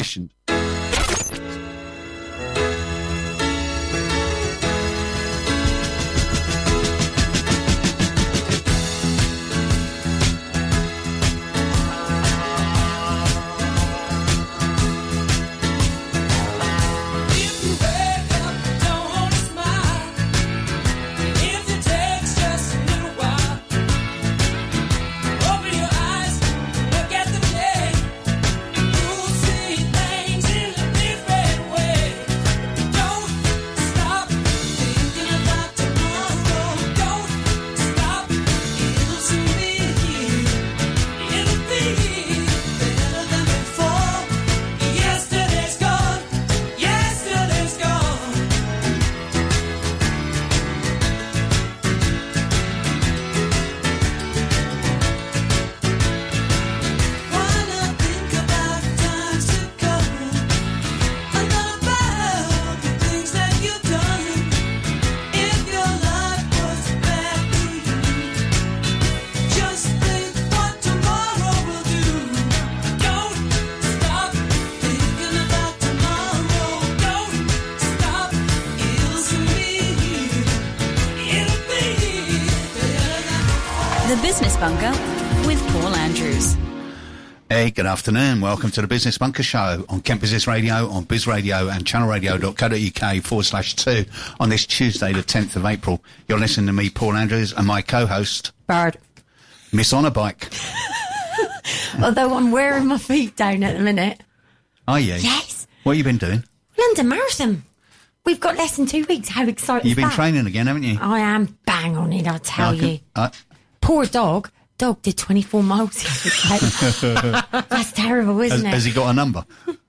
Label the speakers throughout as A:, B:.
A: efficient.
B: The Business Bunker with Paul Andrews.
A: Hey, good afternoon. Welcome to the Business Bunker Show on Kent Business Radio, on Biz Radio and channelradio.co.uk/2 on this Tuesday, the 10th of April. You're listening to me, Paul Andrews, and my co-host,
C: Bird.
A: Miss On a Bike.
C: Although I'm wearing my feet down at the minute.
A: Are you?
C: Yes.
A: What have you been doing?
C: London Marathon. We've got less than 2 weeks. How exciting
A: You've
C: is
A: been
C: that?
A: training again, haven't you?
C: I am bang on it, I'll tell you. Poor dog. Dog did 24 miles yesterday. That's terrible, isn't it?
A: Has he got a number?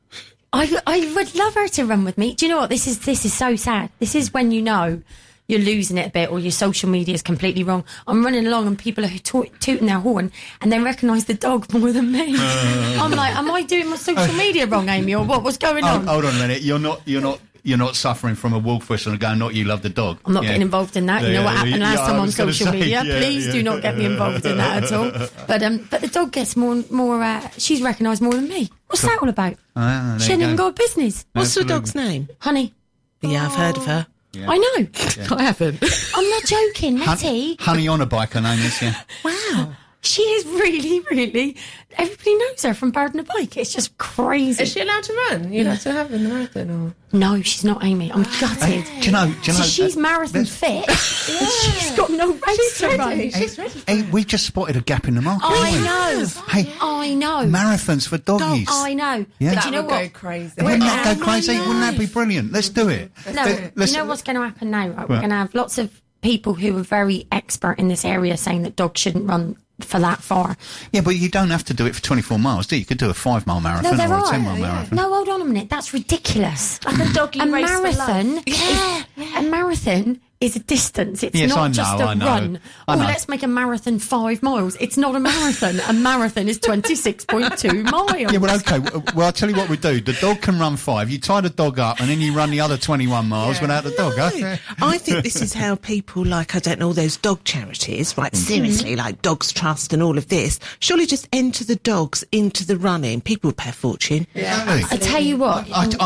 C: I would love her to run with me. Do you know what? This is so sad. This is when you know you're losing it a bit or your social media is completely wrong. I'm running along and people are tooting their horn and they recognise the dog more than me. I'm like, am I doing my social media wrong, Amy, or what? What's going on?
A: Hold on a minute. You're not suffering from a wolf whistle and going, not you love the dog.
C: I'm not getting involved in that. You know what happened last time on social media. Please do not get me involved in that at all. But the dog gets more. She's recognised more than me. What's that all about? She hasn't even got a business.
D: What's the dog's name?
C: Honey.
D: Yeah, I've heard of her.
A: Yeah.
C: I know.
D: Yeah. I haven't.
C: I'm not joking, Letty.
A: Honey on a Bike, her name is, yeah.
C: Wow. She is really, really... Everybody knows her from Bird on a Bike. It's just crazy.
D: Is she allowed to run? You have to have a marathon or...
C: No, she's not, Amy. I'm gutted.
A: Do you know...
C: So she's marathon fit. She's got no race to run.
D: She's ready.
A: Hey, we just spotted a gap in the market.
C: I know.
A: Hey,
C: I know.
A: Marathons for doggies.
C: I know.
A: Yeah.
C: But do you know
D: That would
C: what?
D: go crazy.
A: Wouldn't that go crazy? Wouldn't that be brilliant? Let's do it.
C: No, you know what's going to happen now, right? We're going to have lots of people who are very expert in this area saying that dogs shouldn't run for that far.
A: Yeah, but you don't have to do it for 24 miles, do you? You could do a 5-mile marathon or a 10-mile marathon.
C: No, hold on a minute. That's ridiculous.
D: Like a doggy race for
C: marathon.
D: life.
C: A marathon is a distance. It's
A: Yes,
C: not
A: I know,
C: just a
A: I know.
C: run.
A: I know.
C: Let's make a marathon 5 miles. It's not a marathon. A marathon is 26.2 miles.
A: Yeah, well, okay. Well, I'll tell you what we do. The dog can run 5. You tie the dog up and then you run the other 21 miles without the dog. Huh?
D: I think this is how people like, I don't know, all those dog charities, right, seriously, like Dogs Trust and all of this, surely just enter the dogs into the running. People would pay a fortune.
A: Yeah.
C: I tell you what.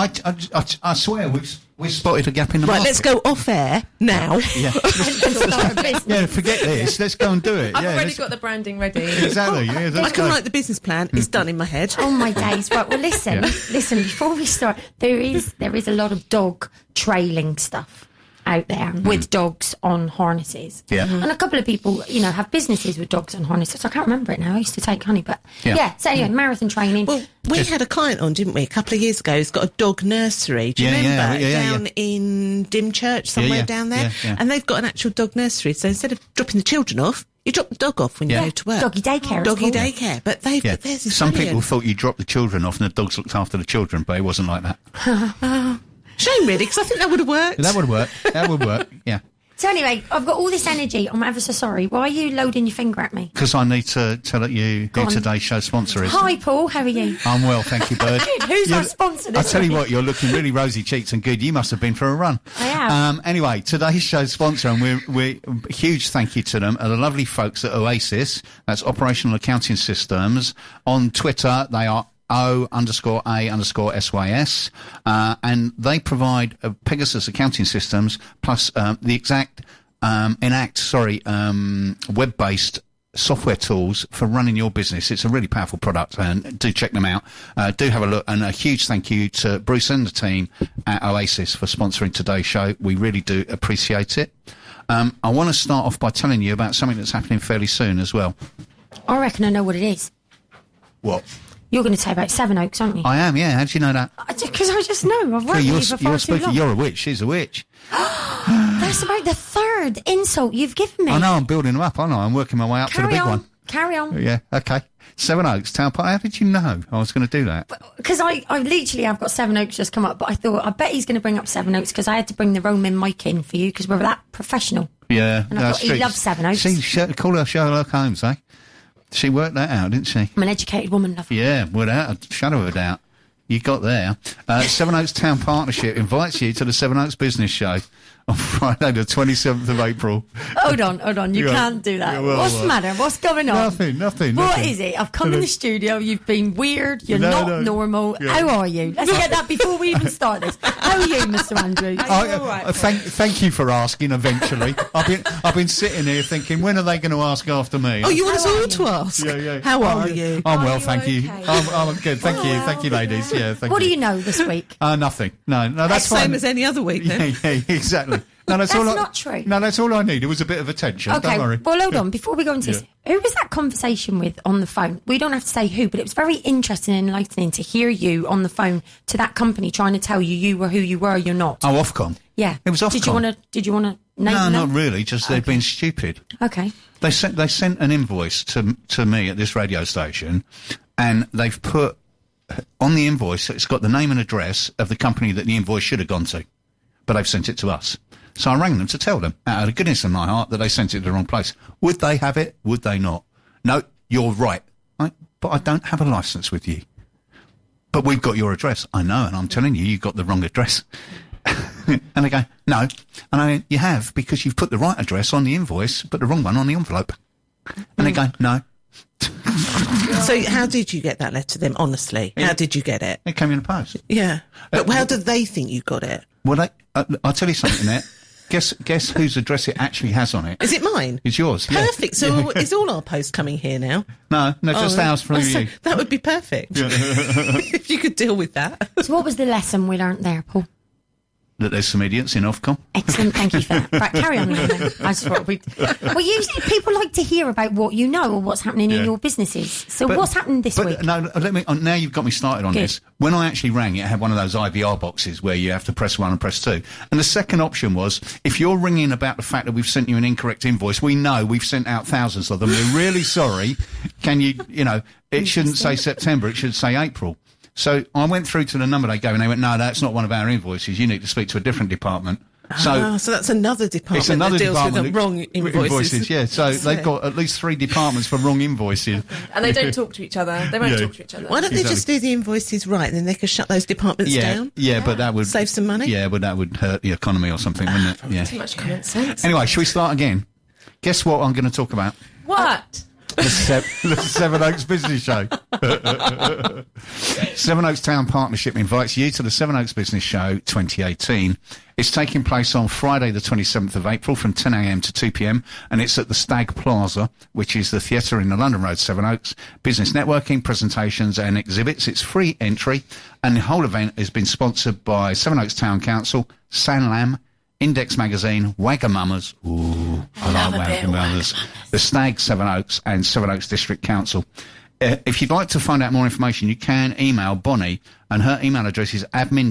A: I swear we spotted a gap in the
D: Right,
A: market.
D: let's go off air now.
A: Yeah. Yeah, forget this. Let's go and do it.
E: I've
A: yeah,
E: already
A: let's-
E: got the branding ready.
A: Exactly. Yeah,
D: I
A: let's
D: can
A: go.
D: write the business plan. It's done in my head.
C: Oh my days! Right, well, listen. Before we start, there is a lot of dog trailing stuff out there with dogs on harnesses.
A: Yeah.
C: And a couple of people, have businesses with dogs on harnesses. I can't remember it now. I used to take Honey, but So anyway, marathon training.
D: Well, we had a client on, didn't we, a couple of years ago who's got a dog nursery. Do you remember? Down in Dymchurch, somewhere down there.
A: Yeah.
D: And they've got an actual dog nursery. So instead of dropping the children off, you drop the dog off when you go to work.
C: Doggy daycare. it's
D: Doggy
C: called.
D: daycare. But theirs is
A: Some
D: brilliant.
A: people thought you dropped the children off and the dogs looked after the children, but it wasn't like that.
D: Shame, really, because I think that would have worked.
A: That would work. That would work. Yeah.
C: So anyway, I've got all this energy. I'm ever so sorry. Why are you loading your finger at me?
A: Because I need to tell you who
C: on.
A: today's show sponsor is.
C: Hi, Paul. How are you?
A: I'm well, thank you, Bird.
C: Good. Who's our sponsor this
A: I tell you
C: week?
A: what, you're looking really rosy cheeks and good. You must have been for a run.
C: I have.
A: Anyway, today's show sponsor, and we're huge thank you to them, are the lovely folks at Oasis. That's Operational Accounting Systems. On Twitter, they are O_A_SYS, and they provide Pegasus accounting systems plus the exact web-based software tools for running your business. It's a really powerful product, and do check them out. Do have a look, and a huge thank you to Bruce and the team at Oasis for sponsoring today's show. We really do appreciate it. I want to start off by telling you about something that's happening fairly soon as well.
C: I reckon I know what it is.
A: What?
C: You're going to say about Sevenoaks, aren't you?
A: I am, yeah. How do you know that?
C: Because I just know. I've worked with you for far too long.
A: You're a witch. She's a witch.
C: That's about the third insult you've given me.
A: I know, I'm building them up, aren't I? I'm working my way up to the big one.
C: Carry on.
A: Yeah, okay. Sevenoaks, Town Park. How did you know I was going to do that?
C: Because I literally have got Sevenoaks just come up, but I thought, I bet he's going to bring up Sevenoaks because I had to bring the Roman mic in for you because we're that professional.
A: Yeah.
C: And I thought he loves Sevenoaks.
A: See, call her Sherlock Holmes, eh? She worked that out, didn't she?
C: I'm an educated woman, love.
A: Yeah, without a shadow of a doubt. You got there. Sevenoaks Town Partnership invites you to the Sevenoaks Business Show on Friday the 27th of April.
C: Hold on. You can't do that. What's the matter? What's going on?
A: Nothing.
C: What is it? I've come in the studio. You've been weird. You're not normal. Yeah. How are you? Let's get that before we even start this. How are you, Mr. Andrews?
A: Thank you for asking. Eventually, I've been sitting here thinking, when are they going to ask after me?
D: Oh, you want us all to ask?
A: Yeah.
D: How are you?
A: I'm well, thank
C: okay?
A: you. I'm good. Thank you, ladies. Yeah, thank you.
C: What do you know this week?
A: Nothing. No, that's fine.
D: Same as any other week, then.
A: Yeah, exactly. No, that's
C: not true.
A: No, that's all I need. It was a bit of attention.
C: Okay,
A: Don't worry.
C: well, hold on. Before we go into this, who was that conversation with on the phone? We don't have to say who, but it was very interesting and enlightening to hear you on the phone to that company trying to tell you were who you were, you're not.
A: Oh, Ofcom.
C: Yeah.
A: It was Ofcom.
C: Did you want to name
A: No,
C: them?
A: not really. Just they've been stupid.
C: Okay.
A: They sent an invoice to me at this radio station, and they've put on the invoice, it's got the name and address of the company that the invoice should have gone to, but they've sent it to us. So I rang them to tell them, out of the goodness of my heart, that they sent it to the wrong place. Would they have it? Would they not? No, you're right. But I don't have a licence with you. But we've got your address. I know, and I'm telling you, you've got the wrong address. And they go, no. And I went, you have, because you've put the right address on the invoice, but the wrong one on the envelope. And they go, no.
D: So how did you get that letter then, honestly? How did you get it?
A: It came in the post.
D: Yeah. But how did they think you got it?
A: Well, I'll tell you something there. Guess whose address it actually has on it?
D: Is it mine?
A: It's yours. Yeah.
D: Perfect. So is all our post coming here now?
A: No, just ours through you.
D: That would be perfect. If you could deal with that.
C: So what was the lesson we learnt there, Paul?
A: That there's some idiots in Ofcom.
C: Excellent, thank you for that. Right, carry on then. I just thought well, usually people like to hear about what you know or what's happening in your businesses. So what's happened this week?
A: No, now you've got me started on this. When I actually rang, it had one of those IVR boxes where you have to press 1 and press 2. And the second option was, if you're ringing about the fact that we've sent you an incorrect invoice, we know we've sent out thousands of them. We're really sorry. Can you it shouldn't say September, it should say April. So I went through to the number they gave, and they went, no, that's not one of our invoices. You need to speak to a different department. So
D: that's another department
A: it's another
D: that deals
A: department
D: with the wrong invoices.
A: Yeah, so they've got at least 3 departments for wrong invoices.
E: And they don't talk to each other. They won't talk to each other.
D: Why don't they just do the invoices right, and then they could shut those departments down?
A: Yeah, but that would...
D: Save some money?
A: Yeah, but that would hurt the economy or something, wouldn't it? Yeah.
E: Too much common sense.
A: Anyway, shall we start again? Guess what I'm going to talk about?
E: What?
A: The Sevenoaks Business Show. Sevenoaks Town Partnership invites you to the Sevenoaks Business Show 2018. It's taking place on Friday the 27th of April from 10 a.m. to 2 p.m. and it's at the Stag Plaza, which is the theatre in the London Road, Sevenoaks. Business networking, presentations and exhibits. It's free entry, and the whole event has been sponsored by Sevenoaks Town Council, Sanlam, Index Magazine, Wagamamas, I like Wagamamas, the Stag Sevenoaks and Sevenoaks District Council. If you'd like to find out more information, you can email Bonnie, and her email address is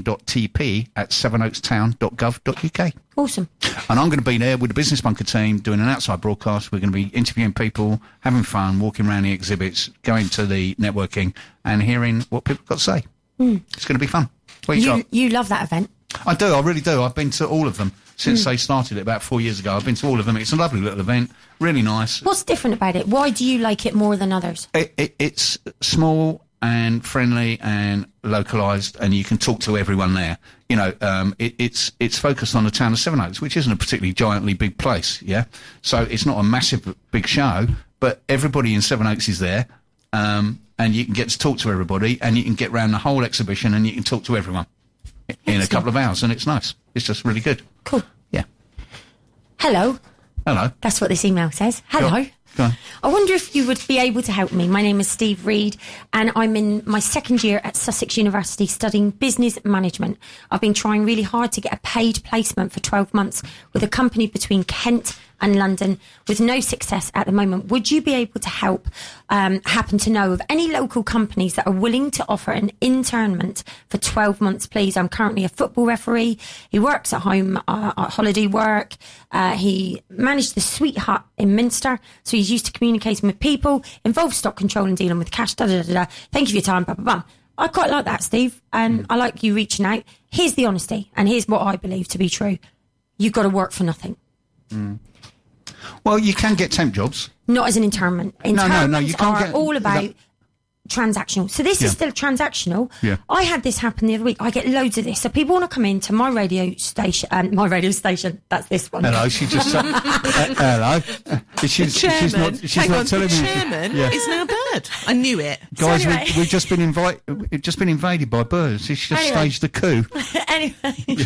A: admin.tp@sevenoakstown.gov.uk.
C: Awesome.
A: And I'm going to be there with the Business Bunker team doing an outside broadcast. We're going to be interviewing people, having fun, walking around the exhibits, going to the networking and hearing what people got to say. It's going to be fun.
C: You love that event.
A: I do, I really do. I've been to all of them since they started it about 4 years ago. I've been to all of them. It's a lovely little event, really nice.
C: What's different about it? Why do you like it more than others?
A: It's small and friendly and localised, and you can talk to everyone there. It's focused on the town of Sevenoaks, which isn't a particularly giantly big place, yeah? So it's not a massive big show, but everybody in Sevenoaks is there. and you can get to talk to everybody, and you can get around the whole exhibition, and you can talk to everyone in a couple of hours, and it's nice. It's just really good.
C: Cool.
A: Yeah.
C: Hello.
A: Hello.
C: That's what this email says. Hello.
A: Go on.
C: I wonder if you would be able to help me. My name is Steve Reed, and I'm in my second year at Sussex University studying business management. I've been trying really hard to get a paid placement for 12 months with a company between Kent and London with no success at the moment. Would you be able to help happen to know of any local companies that are willing to offer an internment for 12 months, please? I'm currently a football referee. He works at home at holiday work. He managed the Sweet Hut in Minster, so he's used to communicating with people, involved stock control and dealing with cash, Thank you for your time, blah, blah, blah. I quite like that, Steve, and I like you reaching out. Here's the honesty, and here's what I believe to be true. You've got to work for nothing.
A: Well, you can get temp jobs.
C: Not as an internment. Internments
A: No, you can't
C: are
A: get
C: all about transactional. So this is still transactional.
A: Yeah.
C: I had this happen the other week. I get loads of this. So people want to come into my radio station. That's this one.
A: Hello, she just hello. She's not telling me.
D: The chairman is now a bird. I knew it.
A: Guys,
C: So anyway.
A: we've just been invaded by birds. She's just
C: Anyway.
A: staged the coup.
C: Anyway,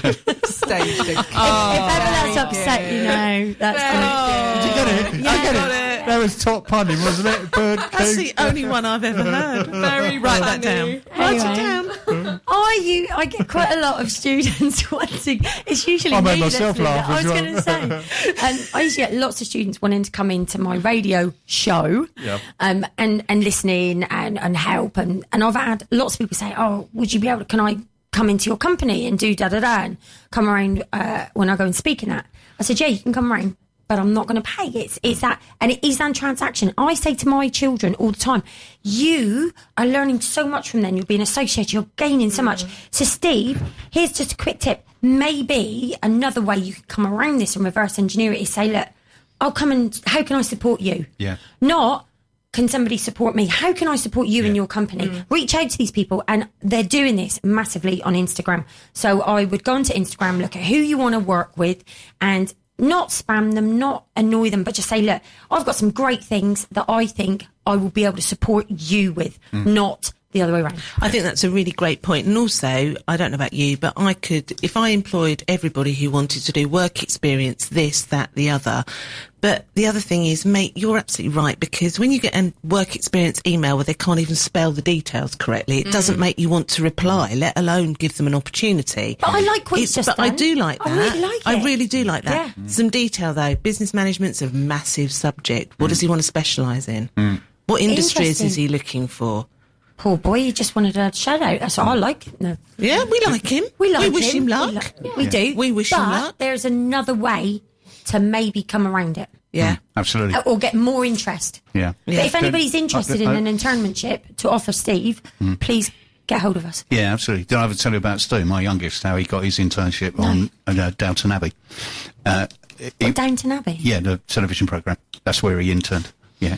E: Staged it.
C: if ever that's upset, you know, that's
A: Did you get it?
C: Yeah.
A: I get
E: got
A: it.
E: it.
A: That was top punning, wasn't it? Bird coup.
D: That's the only one I've ever heard.
E: Very
D: Write that
E: funny.
D: down. Write it
C: Anyway.
D: down.
C: I get quite a lot of students wanting. It's usually
A: I made
C: me
A: myself
C: that's doing
A: laugh
C: it. I
A: as
C: was
A: well.
C: going to say, and I usually get lots of students wanting to come into my radio show,
A: Yep.
C: and listening and help, and I've had lots of people say, "Oh, would you be able to? Can I come into your company and do and come around when I go and speak in that?" I said, "Yeah, you can come around." But I'm not going to pay. It's that, and it is that transaction. I say to my children all the time, you are learning so much from them. You're being associated. You're gaining so much. So, Steve, here's just a quick tip. Maybe another way you can come around this and reverse engineer it is say, look, I'll come and how can I support you?
A: Yeah.
C: Not, can somebody support me? How can I support you in your company? Reach out to these people, and they're doing this massively on Instagram. So I would go onto Instagram, look at who you want to work with, and not spam them, not annoy them, but just say, look, I've got some great things that I think I will be able to support you with, not the other way around.
D: I think that's a really great point. And also, I don't know about you, but I could, if I employed everybody who wanted to do work experience, this, that, the other. But the other thing is, mate, you're absolutely right, because when you get a work experience email where they can't even spell the details correctly, it doesn't make you want to reply, let alone give them an opportunity.
C: But I like what you've just
D: But I
C: done.
D: do like that.
C: I really like
D: I
C: it.
D: really do like that.
C: Yeah.
D: Some detail, though. Business management's a massive subject. What does he want to specialise in? What industries is
C: Interesting.
D: he looking for?
C: Poor boy, he just wanted a shout out. That's all I like. No.
D: Yeah, we like him.
C: We like
D: wish him luck.
C: We do.
D: We wish
C: but
D: him luck.
C: There's another way to maybe come around it
D: Yeah.
A: Absolutely.
C: or get more interest.
A: Yeah.
C: But if anybody's
A: Don't-
C: interested in an internmentship to offer Steve, please get hold of us.
A: Yeah, absolutely. Did I ever tell you about Stu, my youngest, how he got his internship on Downton Abbey?
C: Downton Abbey.
A: Yeah, the television programme. That's where he interned. Yeah.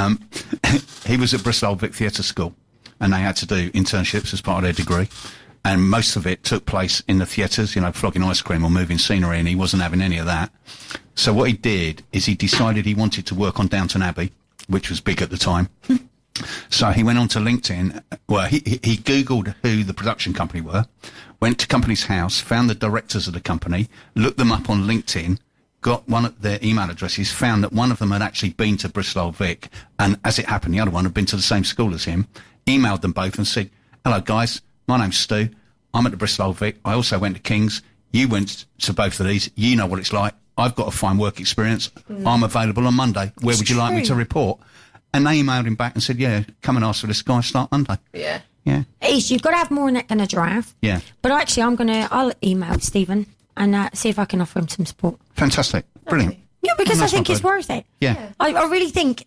A: He was at Bristol Old Vic Theatre School, and they had to do internships as part of their degree. And most of it took place in the theatres, you know, flogging ice cream or moving scenery, and he wasn't having any of that. So what he did is he decided he wanted to work on Downton Abbey, which was big at the time. So he went on to LinkedIn. Well, he Googled who the production company were, went to company's house, found the directors of the company, looked them up on LinkedIn, got one of their email addresses, found that one of them had actually been to Bristol Old Vic, and as it happened, the other one had been to the same school as him, emailed them both and said, hello guys, my name's Stu, I'm at the Bristol Old Vic, I also went to King's, you went to both of these, you know what it's like, I've got a fine work experience, I'm available on Monday, where would you like me to report? And they emailed him back and said, yeah, come and ask for this guy, start Monday.
E: Yeah.
A: Yeah.
C: Ish, you've got to have more neck than a giraffe.
A: Yeah.
C: But actually, I'll email Stephen and see if I can offer him some support.
A: Fantastic. Brilliant.
C: Yeah, because
A: Oh,
C: I
A: that's
C: think
A: not
C: it's
A: bad.
C: worth it.
A: Yeah.
C: I really think,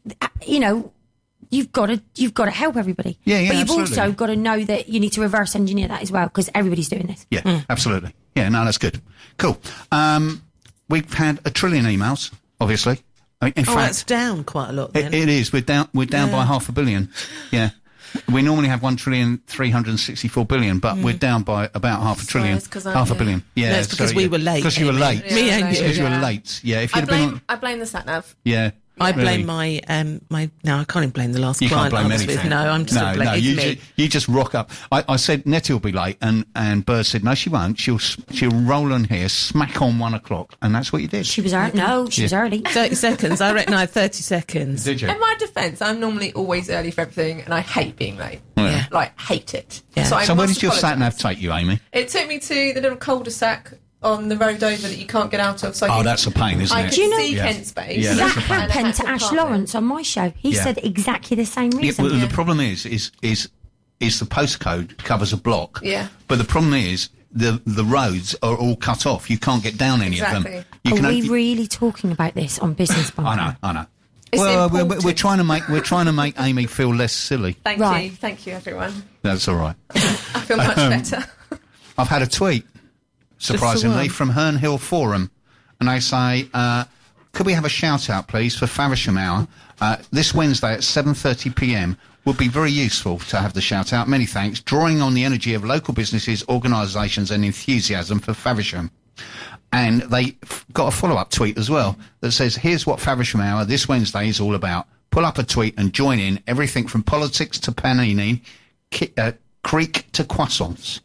C: you've got to help everybody.
A: Yeah, yeah,
C: But you've
A: absolutely.
C: also got to know that you need to reverse engineer that as well, because everybody's doing this.
A: Yeah, absolutely. Yeah, no, that's good. Cool. We've had 1 trillion emails, obviously. In
D: Oh,
A: fact,
D: that's down quite a lot then.
A: it is. We're down by 500 million. Yeah. We normally have 1,364 billion, but we're down by about half a trillion.
E: it's 'cause I'm
A: half a
E: here.
A: billion. Yeah.
D: No, it's because we were late,
A: Because you were
D: Amy.
A: late.
E: Me and
A: It's because you were
E: Yeah.
A: late. Yeah. If
E: I
A: you'd have been
E: blame the sat nav.
A: yeah.
D: I blame
A: Really.
D: my. No, I can't even blame the last
A: You can't
D: client.
A: blame
D: I was
A: anything.
D: with. No, I'm just
A: no,
D: blaming
A: you,
D: me.
A: you just rock up. I said Nettie will be late, and Bird said no, she won't. She'll roll on here, smack on 1 o'clock, and that's what you did.
C: She was early. No, she was early.
D: 30 seconds. I reckon I had 30 seconds.
A: Did you?
E: In my defence, I'm normally always early for everything, and I hate being late.
D: Yeah.
E: Like, hate it.
D: Yeah.
E: So, I
A: So where
E: must
A: did your sat nav
E: apologise.
A: take you, Amy?
E: It took me to the little cul-de-sac on the road over that you can't get out of. So I
A: Oh,
E: could-
A: that's a pain, isn't
E: I
A: it?
E: could
C: Do you know-
E: see
A: Yeah.
E: Kent Space.
A: Yeah,
C: That
A: that's a pain.
E: And I
C: happened
E: had
C: to Ash
E: park there.
C: Lawrence on my show. He
A: Yeah.
C: said exactly the same
A: Yeah,
C: reason.
A: well, the problem is the postcode covers a block.
E: Yeah.
A: But the problem is the roads are all cut off. You can't get down any of
E: Exactly.
A: them. You
C: Are we
A: only-
C: really talking about this on Business Bunker?
A: I know.
E: It's
A: Well, we're
E: important.
A: trying to make Amy feel less silly.
C: Right.
E: Thank you, everyone.
A: That's all right.
E: I feel much better.
A: I've had a tweet, surprisingly,
D: one.
A: from Herne Hill Forum, and they say, could we have a shout-out, please, for Faversham Hour? This Wednesday at 7:30 p.m. would be very useful to have the shout-out. Many thanks. Drawing on the energy of local businesses, organisations and enthusiasm for Faversham. And they got a follow-up tweet as well that says, here's what Faversham Hour this Wednesday is all about. Pull up a tweet and join in. Everything from politics to panini, creek to croissants.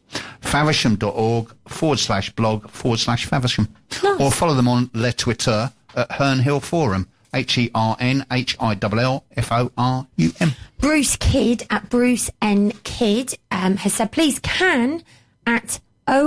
A: Faversham.org/blog/Faversham.
C: Nice.
A: Or follow them on their Twitter at Herne Hill Forum. HERNHILLFORUM.
C: Bruce Kidd at Bruce N. Kidd has said, please can at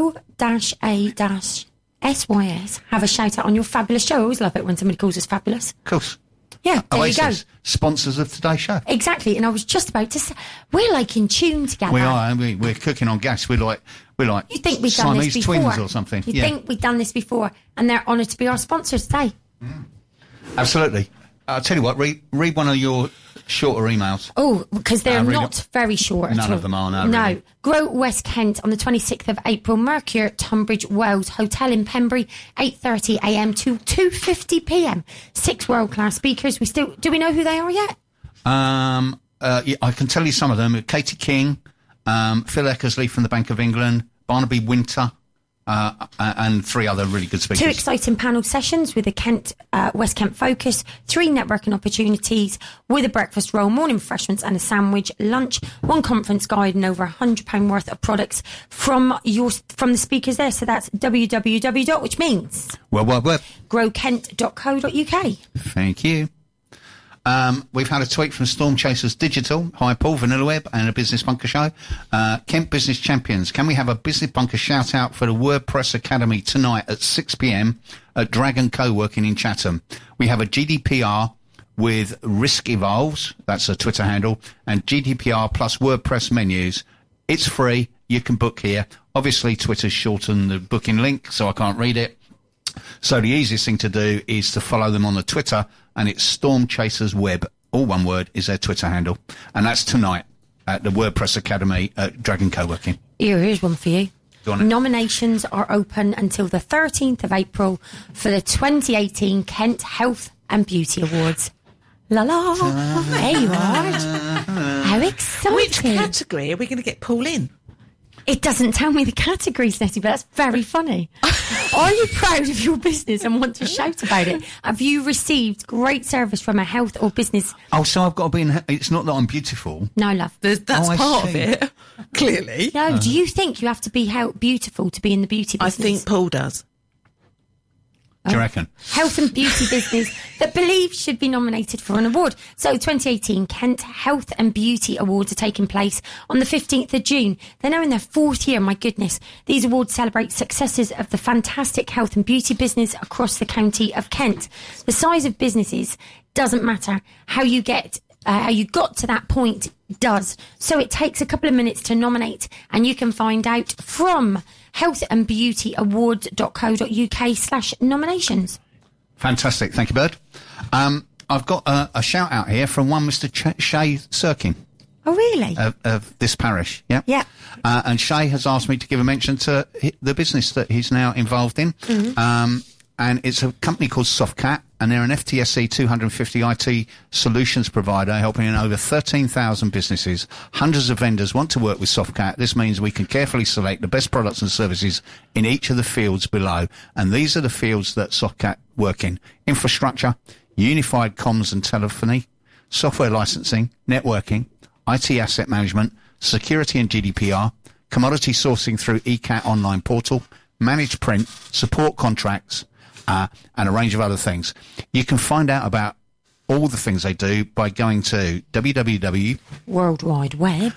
C: O-A-SYS have a shout out on your fabulous show. I always love it when somebody calls us fabulous.
A: Of course.
C: Yeah, there you go.
A: Oasis, sponsors of today's show.
C: Exactly, and I was just about to say, we're like in tune together.
A: We are, and we're cooking on gas. We're like
C: You think we've done
A: Siamese
C: this before?
A: twins or something.
C: You
A: Yeah.
C: think we've done this before, and they're honoured to be our sponsors today.
A: Absolutely. I'll tell you what, read one of your shorter emails.
C: Oh, because they're
A: really?
C: not very short at
A: None
C: all.
A: of them are, no,
C: No.
A: really.
C: Grow West Kent on the 26th of April, Mercure, Tunbridge Wells, Hotel in Pembury, 8:30 a.m. to 2:50 p.m. 6 world-class speakers. Do we know who they are yet?
A: Yeah, I can tell you some of them. Katie King, Phil Eckersley from the Bank of England, Barnaby Winter, and 3 other really good speakers.
C: 2 exciting panel sessions with a West Kent focus, 3 networking opportunities with a breakfast roll, morning refreshments and a sandwich, lunch, 1 conference guide and over £100 worth of products from the speakers there. So that's www. which means
A: World Wide Web.
C: growkent.co.uk.
A: Thank you. We've had a tweet from Storm Chasers Digital. Hi, Paul, Vanilla Web, and a Business Bunker show. Kent Business Champions. Can we have a Business Bunker shout out for the WordPress Academy tonight at 6 p.m. at Dragon Co-working in Chatham? We have a GDPR with Risk Evolves. That's a Twitter handle. And GDPR plus WordPress menus. It's free. You can book here. Obviously, Twitter's shortened the booking link, so I can't read it. So the easiest thing to do is to follow them on the Twitter, and it's Storm Chasers Web, all one word, is their Twitter handle. And that's tonight at the WordPress Academy at Dragon Co-working.
C: Here's one for you.
A: Go on then.
C: Nominations are open until the 13th of April for the 2018 Kent Health and Beauty Awards. La la! There you are. How exciting!
D: Which category are we going to get Paul in?
C: It doesn't tell me the categories, Nettie, but that's very funny. Are you proud of your business and want to shout about it? Have you received great service from a health or business?
A: Oh, so I've got to be in... It's not that I'm beautiful.
C: No, love.
D: That's
A: Oh, I
D: part of
A: see.
D: it, clearly.
C: No, do you think you have to be beautiful to be in the beauty
D: I
C: business?
D: think Paul does.
A: Do you reckon?
C: Health and beauty business that believes should be nominated for an award. So 2018 Kent Health and Beauty Awards are taking place on the 15th of June. They're now in their 4th year, my goodness. These awards celebrate successes of the fantastic health and beauty business across the county of Kent. The size of businesses doesn't matter. How you got to that point does. So it takes a couple of minutes to nominate, and you can find out from healthandbeautyawards.co.uk/nominations.
A: Fantastic. Thank you, Bird. I've got a shout out here from one Mr. Shay Sirkin
C: Oh, really?
A: of this parish. Yeah.
C: Yeah.
A: And Shay has asked me to give a mention to the business that he's now involved in. And it's a company called Softcat, and they're an FTSE 250 IT solutions provider helping in over 13,000 businesses. Hundreds of vendors want to work with Softcat. This means we can carefully select the best products and services in each of the fields below. And these are the fields that Softcat work in: infrastructure, unified comms and telephony, software licensing, networking, IT asset management, security and GDPR, commodity sourcing through ECAT online portal, managed print, support contracts, and a range of other things. You can find out about all the things they do by going to
C: World Wide Web.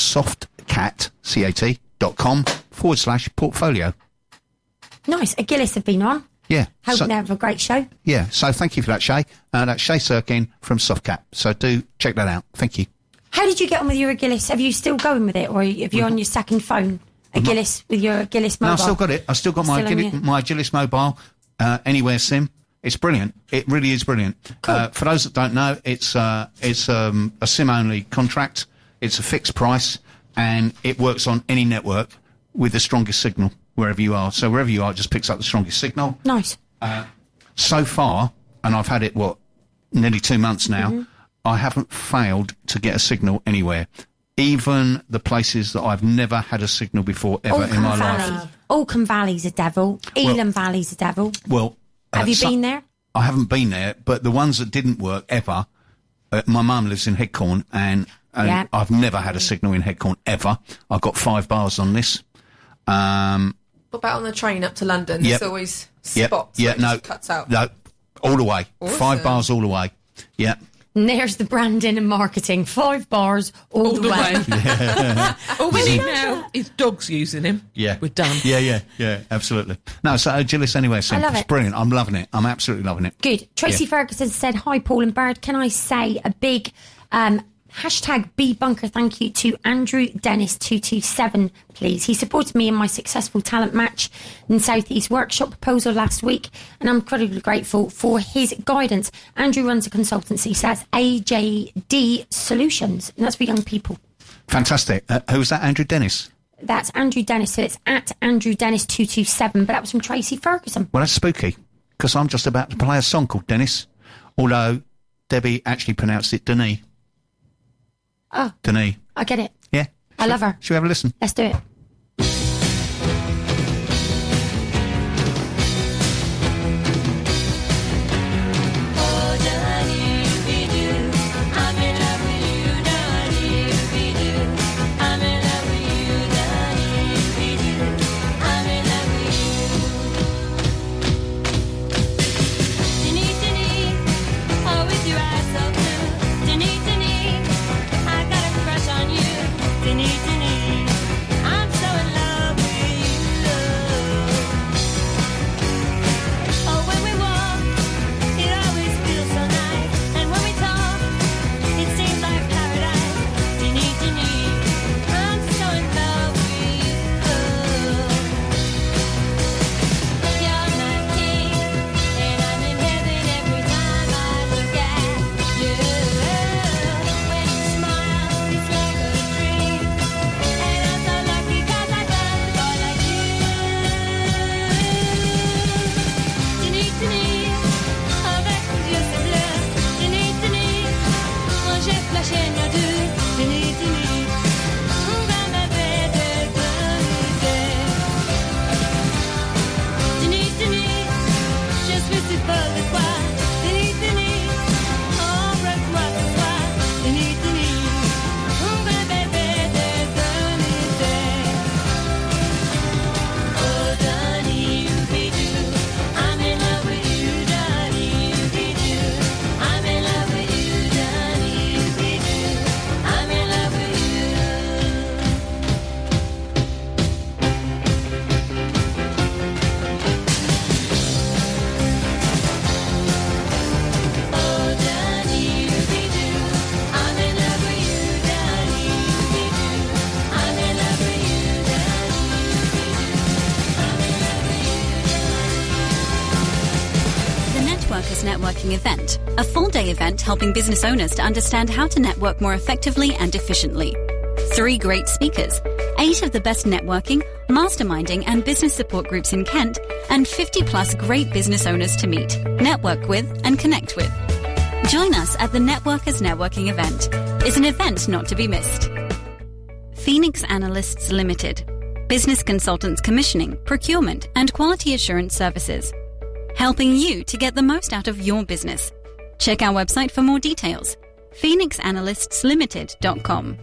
A: .softcat.com/portfolio.
C: Nice. Gillis have been on.
A: Yeah.
C: Hope
A: so,
C: they have a great show.
A: yeah. So thank you for that, Shay. That's Shay Sirkin from Softcat. So do check that out. Thank you.
C: How did you get on with your Gillis? Have you still going with it, or have you on your second phone? Gillis with your Gillis mobile?
A: No, I've still got it. I've still got my Gillis mobile Anywhere SIM. It's brilliant. It really is brilliant.
C: Cool.
A: For those that don't know, it's a SIM-only contract. It's a fixed price, and it works on any network with the strongest signal wherever you are. So wherever you are, it just picks up the strongest signal.
C: Nice.
A: So far, and I've had it, nearly 2 months now, I haven't failed to get a signal anywhere. Even the places that I've never had a signal before ever in my life.
C: Oakham Valley's a devil. Elam Valley's a devil.
A: Well,
C: have you been there?
A: I haven't been there, but the ones that didn't work ever, my mum lives in Headcorn, and I've never had a signal in Headcorn ever. I've got 5 bars on this.
E: What about on the train up to London? There's always spots where it just cuts out.
A: No, all the way.
E: Awesome.
A: 5 bars all the way. Yeah.
C: And there's the branding and marketing. 5 bars all the way.
D: All we need now is dogs using him.
A: Yeah.
D: We're done.
A: Yeah, absolutely. No, so Gillis Anywhere SIM.
C: I love
A: It's
C: it.
A: brilliant. I'm loving it. I'm absolutely loving it.
C: Good. Tracy Ferguson said, hi, Paul and Bird. Can I say a big hashtag #BBunker thank you to Andrew Dennis 227, please. He supported me in my successful talent match in South East Workshop proposal last week, and I'm incredibly grateful for his guidance. Andrew runs a consultancy, so that's AJD Solutions, and that's for young people.
A: Fantastic. Who's that? Andrew Dennis?
C: That's Andrew Dennis, so it's at Andrew Dennis 227, but that was from Tracy Ferguson.
A: Well, that's spooky, because I'm just about to play a song called Dennis, although Debbie actually pronounced it Denis.
C: Oh,
A: Denis.
C: I get it.
A: Yeah.
C: I love her.
A: Shall we have a listen?
C: Let's do it.
F: I'm so in love with you. Oh, when we walk, it always feels so nice. And when we talk, it seems like paradise. Ginny, I'm so in love with you. You're my king, and I'm in heaven every time I look at you. When you smile, it's like a dream. And I'm so lucky 'cause I found a boy like you. Ginny, avec tes yeux c'est bleu. Ginny, moi j'ai flashé nos deux. Ginny, on va m'aider de vérité. Ginny, je suis si folle de toi. Ginny, embrasse-moi ce soir. Ginny, on va m'aider de vérité. Oh, Danny, you-be-doo. I'm in love with you, Danny, you-be-doo. I'm in love with you, Danny, you-be-doo. I'm in love with you. Oh, Danny, you-be-doo. I'm in love with you, Danny, you-be-doo. I'm in love with you, Danny, you-be-doo. I'm in love with you.
B: The Networkers Networking Event, a full-day event helping business owners to understand how to network more effectively and efficiently. 3 great speakers, 8 of the best networking, masterminding and business support groups in Kent, and 50-plus great business owners to meet, network with and connect with. Join us at the Networkers Networking Event. It's an event not to be missed. Phoenix Analysts Limited. Business consultants commissioning, procurement and quality assurance services. Helping you to get the most out of your business. Check our website for more details. PhoenixAnalystsLimited.com.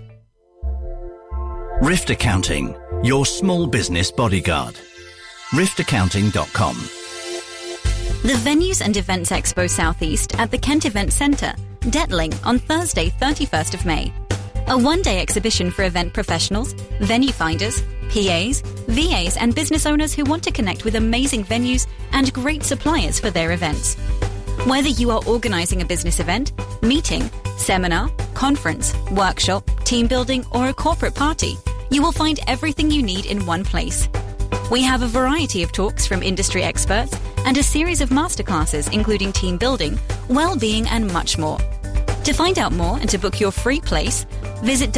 G: Rift Accounting, your small business bodyguard. RiftAccounting.com.
B: The Venues and Events Expo Southeast at the Kent Event Centre, Detling, on Thursday, 31st of May. A one-day exhibition for event professionals, venue finders, PAs, VAs and business owners who want to connect with amazing venues and great suppliers for their events. Whether you are organising a business event, meeting, seminar, conference, workshop, team building or a corporate party, you will find everything you need in one place. We have a variety of talks from industry experts and a series of masterclasses including team building, well-being and much more. To find out more and to book your free place, visit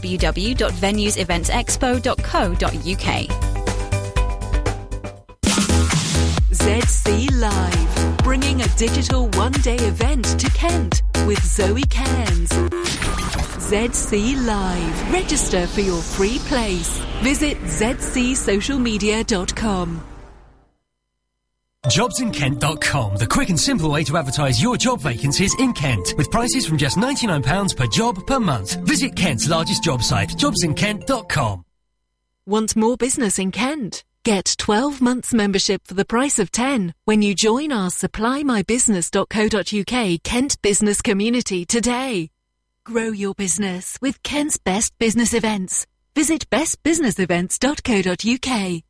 B: www.venueseventsexpo.co.uk.
H: ZC Live, bringing a digital one-day event to Kent with Zoe Cairns. ZC Live. Register for your free place. Visit zcsocialmedia.com.
I: JobsInKent.com, the quick and simple way to advertise your job vacancies in Kent, with prices from just £99 per job per month. Visit Kent's largest job site, JobsInKent.com.
H: Want more business in Kent? Get 12 months membership for the price of 10 when you join our supplyMyBusiness.co.uk Kent business community today. Grow your business with Kent's best business events. Visit bestbusinessevents.co.uk.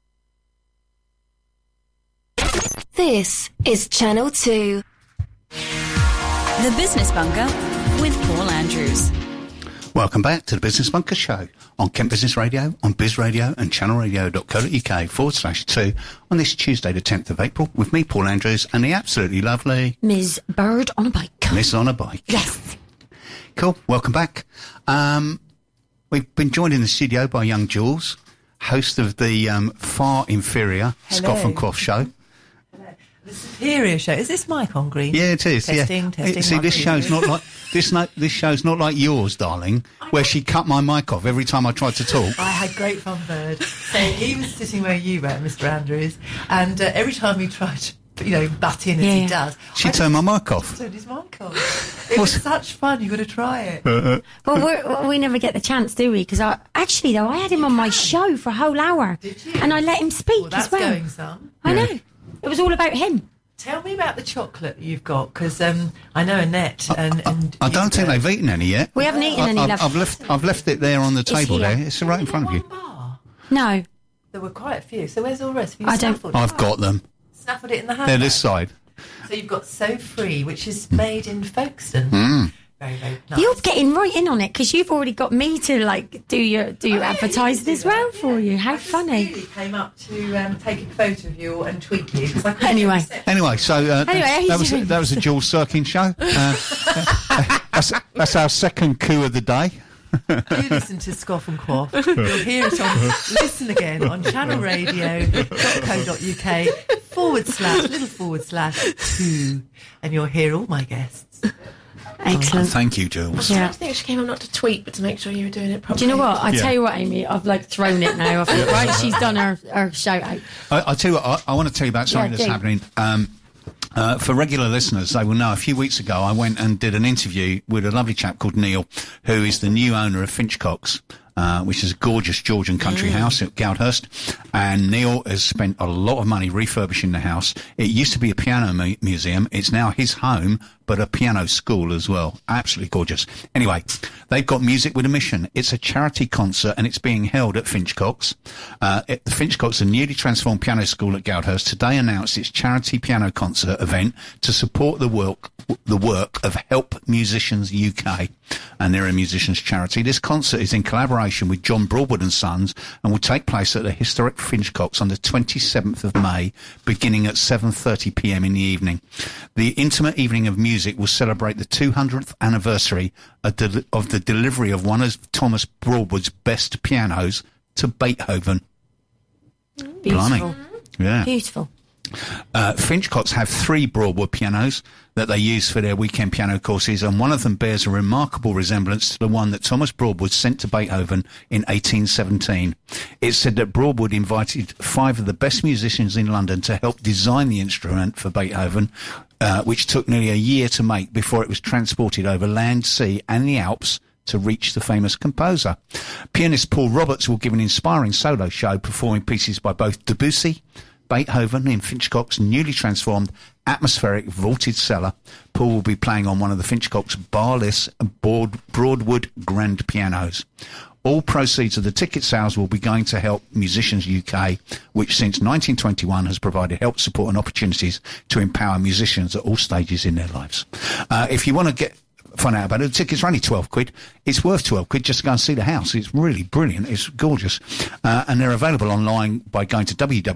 J: This is Channel 2.
B: The Business Bunker with Paul Andrews.
A: Welcome back to the Business Bunker Show on Kent Business Radio, on Biz Radio and channelradio.co.uk/2 on this Tuesday the 10th of April with me, Paul Andrews, and the absolutely lovely
C: Ms. Bird on a bike.
A: Miss on a bike.
C: Yes.
A: Cool. Welcome back. We've been joined in the studio by young Jules, host of the far inferior Scoff and Quaff show.
K: The superior show. Is this mic on, Green?
A: Yeah, it is.
K: Testing.
A: See, this show's not like this show's not like yours, darling, where she cut my mic off every time I tried to talk.
K: I had great fun, Bird. So he was sitting where you were, Mr. Andrews, and every time he tried to, butt in as he does,
A: she turned my mic off.
K: Turned his mic off. It was such fun. You've got to try it.
C: Well, we never get the chance, do we? Because I had him on my show for a whole hour.
K: Did you?
C: And I let him speak
K: that's
C: as well.
K: Going some.
C: I know. It was all about him.
K: Tell me about the chocolate you've got, because I know Annette and
A: I don't think they've eaten any yet.
C: We haven't eaten any, love.
A: I've left it there on the table
C: here.
A: there. It's right in front of you.
K: Bar?
C: No.
K: There were quite a few. So where's all the rest? Have you
C: I don't-
K: snaffled it?
A: I've got them.
K: Snaffled it in the hand.
A: They're this side.
K: So you've got So Free, which is made in Folkestone. Very, very nice.
C: You're getting right in on it because you've already got me to do your advertising as well for you. How funny!
K: Really came up to take a photo of you and tweet you. 'Cause I couldn't
C: Anyway.
K: accept-
A: Anyway, so that was a Jules Sirkin show. That's our second coup of the day.
K: Do listen to Scoff and Quaff. You'll hear it on Listen Again on channelradio.co.uk/2, and you'll hear all my guests.
C: Excellent.
A: Thank you, Jules.
C: Yeah.
E: I think she came up not to tweet, but to make sure you were doing it properly.
C: Do you know what? I tell you what, Amy, I've thrown it now. I thought, right, she's done her shout out.
A: I tell you what, I want to tell you about something that's happening. For regular listeners, they will know a few weeks ago I went and did an interview with a lovely chap called Neil, who is the new owner of Finchcock's, which is a gorgeous Georgian country house at Goudhurst. And Neil has spent a lot of money refurbishing the house. It used to be a piano museum. It's now his home, but a piano school as well. Absolutely gorgeous. Anyway, they've got Music with a Mission. It's a charity concert and it's being held at Finchcock's. The Finchcock's, a newly transformed piano school at Goudhurst, today announced its charity piano concert event to support the work of Help Musicians UK. And they're a musicians charity. This concert is in collaboration with John Broadwood and Sons and will take place at the historic Finchcock's on the 27th of May, beginning at 7:30 p.m. in the evening. The intimate evening of music will celebrate the 200th anniversary of the delivery of one of Thomas Broadwood's best pianos to Beethoven.
C: Beautiful.
A: Blimey. Yeah.
C: Beautiful.
A: Finchcock's have 3 Broadwood pianos that they use for their weekend piano courses, and one of them bears a remarkable resemblance to the one that Thomas Broadwood sent to Beethoven in 1817. It's said that Broadwood invited 5 of the best musicians in London to help design the instrument for Beethoven, which took nearly a year to make before it was transported over land, sea and the Alps to reach the famous composer. Pianist Paul Roberts will give an inspiring solo show performing pieces by both Debussy, Beethoven in Finchcock's newly transformed atmospheric vaulted cellar. Paul will be playing on one of the Finchcock's barless Broadwood grand pianos. All proceeds of the ticket sales will be going to Help Musicians UK, which since 1921 has provided help, support and opportunities to empower musicians at all stages in their lives. If you want to find out about it, the tickets are only 12 quid. It's worth 12 quid just to go and see the house. It's really brilliant. It's gorgeous. And they're available online by going to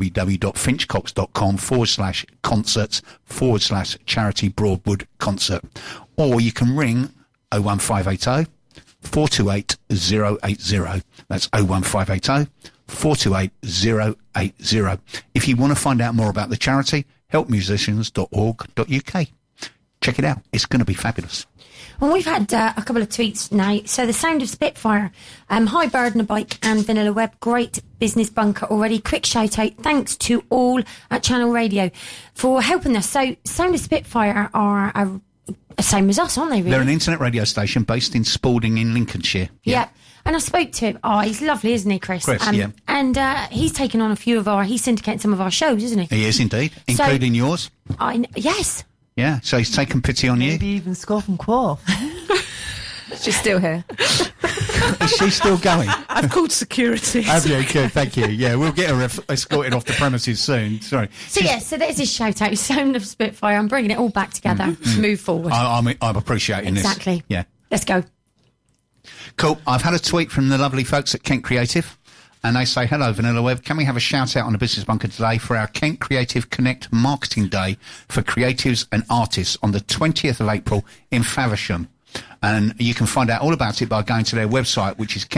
A: www.finchcocks.com/concerts/charity Broadwood concert. Or you can ring 01580 428 080. That's 01580 428 080. If you want to find out more about the charity, helpmusicians.org.uk. Check it out. It's going to be fabulous.
C: Well, we've had a couple of tweets now. So the Sound of Spitfire, hi Bird Bike and Vanilla Web, great business bunker already. Quick shout out, thanks to all at Channel Radio for helping us. So Sound of Spitfire are same as us, aren't they? Really?
A: They're an internet radio station based in Spalding in Lincolnshire.
C: Yeah. And I spoke to him. Oh, he's lovely, isn't he, Chris?
A: Yeah.
C: And he's taken on he's syndicating some of our shows, isn't he?
A: He is indeed, including yours.
C: Yes.
A: Yeah, so he's taken pity on you.
K: Maybe even Scoff and Quaff.
E: She's still here.
A: Is she still going?
D: I've called security.
A: Have you? Good, thank you. Yeah, we'll get her escorted off the premises soon. Sorry.
C: So so there's his shout out, Sound of Spitfire. I'm bringing it all back together to move forward.
A: I'm appreciating this.
C: Exactly.
A: Yeah.
C: Let's go.
A: Cool. I've had a tweet from the lovely folks at Kent Creative. And they say, hello, Vanilla Web. Can we have a shout out on the Business Bunker today for our Kent Creative Connect Marketing Day for creatives and artists on the 20th of April in Faversham? And you can find out all about it by going to their website, which is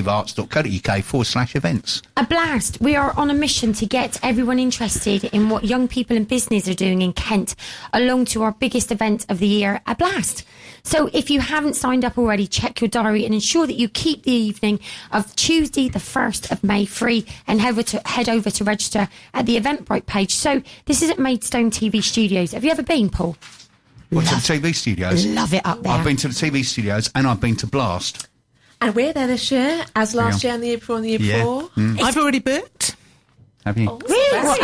A: kentcreativearts.co.uk/events.
C: A blast. We are on a mission to get everyone interested in what young people in business are doing in Kent along to our biggest event of the year, A Blast. So if you haven't signed up already, check your diary and ensure that you keep the evening of Tuesday the 1st of May free and head over to register at the Eventbrite page. So this is at Maidstone TV Studios. Have you ever been, Paul?
A: To the TV studios?
C: Love it up there.
A: I've been to the TV studios and I've been to Blast.
E: And we're there this year, as last year and the year before and the year before.
D: I've already booked.
A: Have you?
C: Really?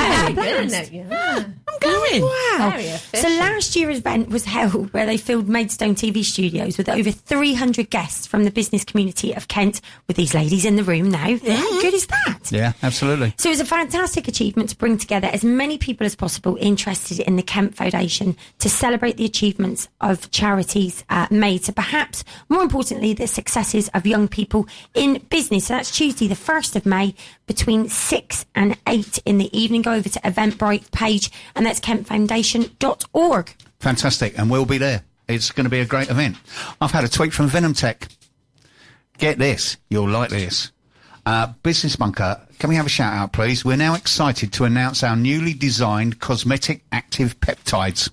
D: I'm going.
C: Wow. So last year's event was held where they filled Maidstone TV Studios with over 300 guests from the business community of Kent, with these ladies in the room now. How good is that?
A: Yeah, absolutely.
C: So it was a fantastic achievement to bring together as many people as possible interested in the Kent Foundation to celebrate the achievements of charities made to perhaps, more importantly, the successes of young people in business. So that's Tuesday the 1st of May between 6 and 8 in the evening. Go over to Eventbrite page and that's kentfoundation.org.
A: Fantastic, and we'll be there. It's going to be a great event. I've had a tweet from Venom Tech. Get this, you'll like this. Business Bunker, can we have a shout out, please? We're now excited to announce our newly designed cosmetic active peptides.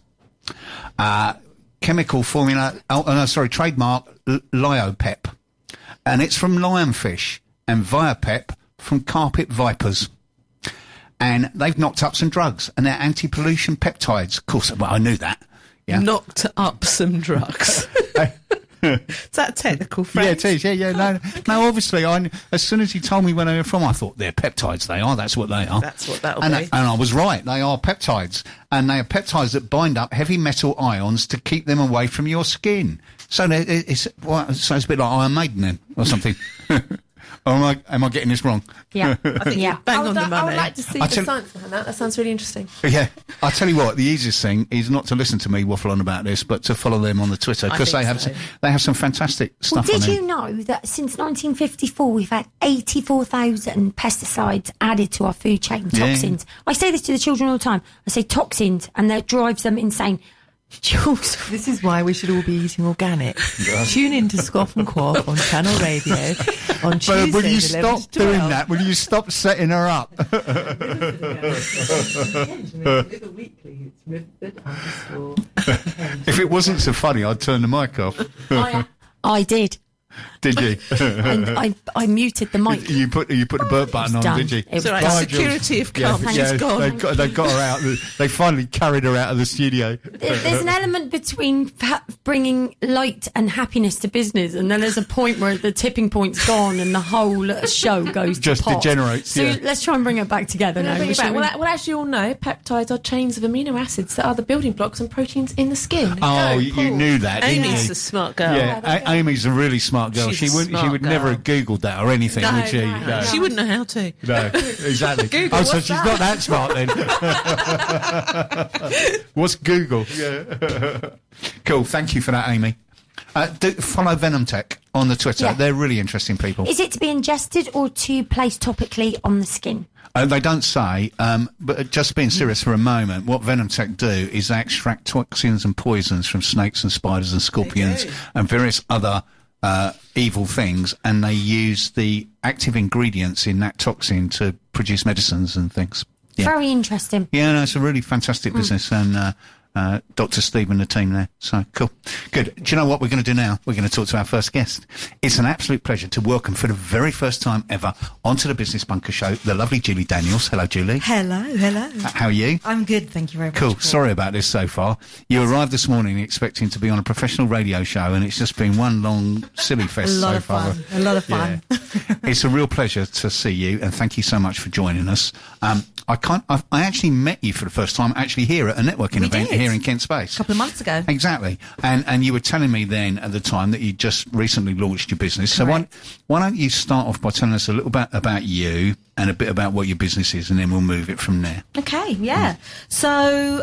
A: Chemical formula, trademark Liopep. And it's from lionfish, and Viapep from carpet vipers. And they've knocked up some drugs, and they're anti-pollution peptides. Of course, well, I knew that. Yeah.
D: Knocked up some drugs. Is that technical French?
A: Yeah, it is. Yeah. No. Obviously, as soon as he told me where they were from, I thought they're peptides. They are. That's what they are.
D: That's what that'll
A: be.
D: And
A: I was right. They are peptides, and they are peptides that bind up heavy metal ions to keep them away from your skin. So it's a bit like Iron Maiden then, or something. Or am I getting this wrong?
C: Yeah.
D: I think you're bang on the money.
E: I would like to see the science behind that. That sounds really interesting.
A: Yeah. I'll tell you what, the easiest thing is not to listen to me waffle on about this, but to follow them on the Twitter, because they have some fantastic stuff on
C: Did
A: there.
C: you know that since 1954 we've had 84,000 pesticides added to our food chain, toxins?
A: Yeah.
C: I say this to the children all the time. I say toxins, and that drives them insane. Jules.
K: This is why we should all be eating organic. Tune in to Scoff and Quaff on Channel Radio on Tuesday.
A: But will you stop doing that? Will you stop setting her up?
K: If
A: it wasn't so funny, I'd turn the mic off.
C: I did.
A: Did you?
C: And I muted the mic.
A: You put the burp button on,
C: done.
A: did you?
C: It was
D: It's all right.
C: done.
D: Security have come.
A: Yeah,
D: She's gone.
A: they got her out. They finally carried her out of the studio.
C: There's an element between bringing light and happiness to business, and then there's a point where the tipping point's gone and the whole show goes
A: Just
C: to pot.
A: degenerates,
C: So
A: yeah.
C: let's try and bring it back together now.
E: Bring it back.
C: shall we?
E: Well, as you all know, peptides are chains of amino acids that are the building blocks and proteins in the skin.
A: Oh,
E: Go,
A: you
E: Paul.
A: knew that, didn't
D: Amy's
A: you?
D: a smart girl.
A: Yeah, Amy's a really smart girl.
D: She's a
A: She
D: smart
A: would never
D: girl.
A: have Googled that or anything, would she?
E: no.
D: She wouldn't know how to.
A: No, exactly.
E: Google,
A: oh, so
E: what's
A: she's
E: that?
A: not that smart then. What's Google? Yeah. Cool. Thank you for that, Amy. Follow Venom Tech on the Twitter.
C: Yeah.
A: They're really interesting people.
C: Is it to be ingested or to place topically on the skin?
A: They don't say, but just being serious for a moment, what Venom Tech do is they extract toxins and poisons from snakes and spiders and scorpions and various other evil things, and they use the active ingredients in that toxin to produce medicines and things. Yeah.
C: Very interesting.
A: Yeah, no, it's a really fantastic business, and Dr. Steve and the team there. So cool. Good. Do you know what we're going to do now? We're going to talk to our first guest. It's an absolute pleasure to welcome for the very first time ever onto the Business Bunker Show, the lovely Julie Daniels. Hello, Julie.
L: Hello.
A: How are you?
L: I'm good, thank you very much.
A: Cool. Sorry about this so far. You arrived this morning expecting to be on a professional radio show, and it's just been one long silly fest
L: A lot
A: so
L: of
A: far.
L: fun. A lot of fun.
A: Yeah. It's a real pleasure to see you, and thank you so much for joining us. I actually met you for the first time actually here at a networking event
L: did.
A: here in Kent Space.
L: A couple of months ago.
A: Exactly. And you were telling me then at the time that you just recently launched your business. So why don't you start off by telling us a little bit about you and a bit about what your business is, and then we'll move it from there.
L: Okay, yeah. So,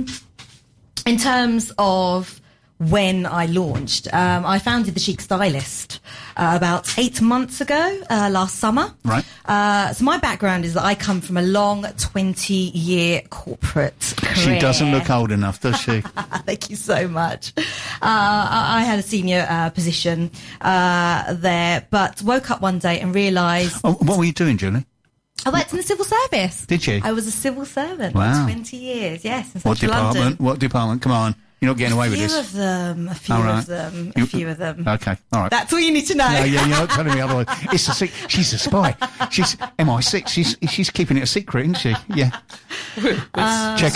L: in terms of when I launched, I founded The Chic Stylist about 8 months ago, last summer.
A: Right.
L: So my background is that I come from a long 20-year corporate career.
A: She doesn't look old enough, does she?
L: Thank you so much. I had a senior position there, but woke up one day and realised...
A: Oh, what were you doing, Julie?
L: I worked in the civil service.
A: Did you?
L: I was a civil servant
A: Wow.
L: for 20 years, yes, in
A: What
L: central
A: department?
L: London.
A: What department? Come on. You're not getting away with this.
L: A few
A: All right.
L: of them.
A: Okay, all right.
L: That's all you need to know.
A: No, yeah, you're not telling me otherwise. It's a she's a spy. She's MI6. She's keeping it a secret, isn't she? Yeah. Check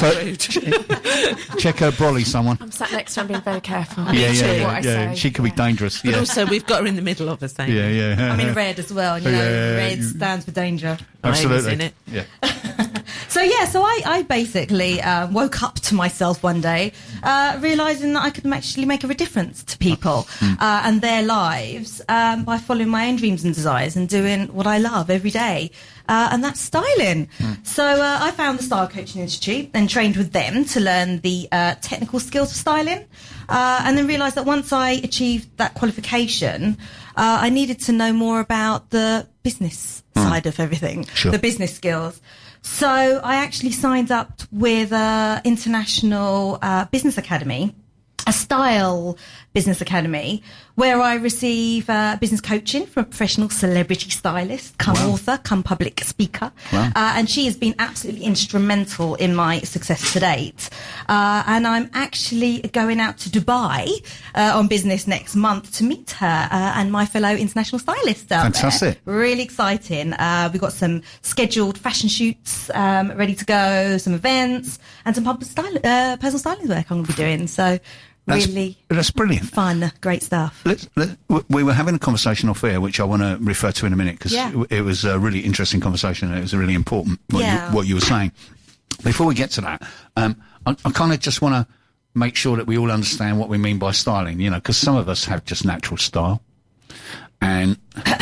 A: her brolly, someone.
E: I'm sat next to her, I'm being very careful.
A: Yeah.
E: What I say.
A: She could be dangerous.
D: But
A: Yeah.
D: also, we've got her in the middle of us.
A: Yeah.
L: I'm in red as well. You know,
A: Yeah.
L: red stands for danger.
A: Absolutely.
D: in it.
A: Yeah.
L: So I basically woke up to myself one day, realising that I could actually make a difference to people and their lives by following my own dreams and desires and doing what I love every day. And that's styling. So I found the Style Coaching Institute and trained with them to learn the technical skills of styling. And then realised that once I achieved that qualification, I needed to know more about the business side of everything,
A: Sure.
L: the business skills. So I actually signed up with International Business Academy, a style business academy, where I receive business coaching from a professional celebrity stylist, come author, come public speaker.
A: Wow.
L: And she has been absolutely instrumental in my success to date. And I'm actually going out to Dubai on business next month to meet her and my fellow international stylists out
A: Fantastic.
L: there. Really exciting. We've got some scheduled fashion shoots ready to go, some events, and some personal styling work I'm going to be doing. So
A: that's brilliant.
L: Fun, great stuff.
A: We were having a conversation off air, which I want to refer to in a minute, because
L: Yeah.
A: it was a really interesting conversation, and it was really important
L: Yeah.
A: what you were saying. Before we get to that, I kind of just want to make sure that we all understand what we mean by styling, because some of us have just natural style. And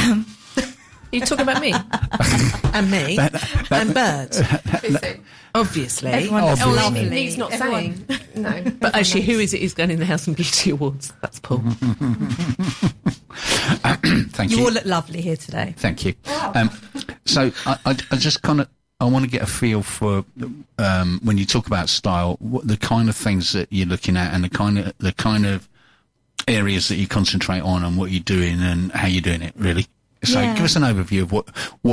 E: You talking about me?
D: And me. And birds. Obviously.
L: Everyone is
E: Oh,
L: lovely.
E: it needs not saying. No.
D: But actually, who is it who's going in the Health and Beauty Awards? That's Paul.
A: Thank
L: You
A: you.
L: all look lovely here today.
A: Thank you. So I just kind of, I want to get a feel for when you talk about style, what the kind of things that you're looking at, and the kind of areas that you concentrate on, and what you're doing and how you're doing it, really. So
L: Yeah.
A: give us an overview of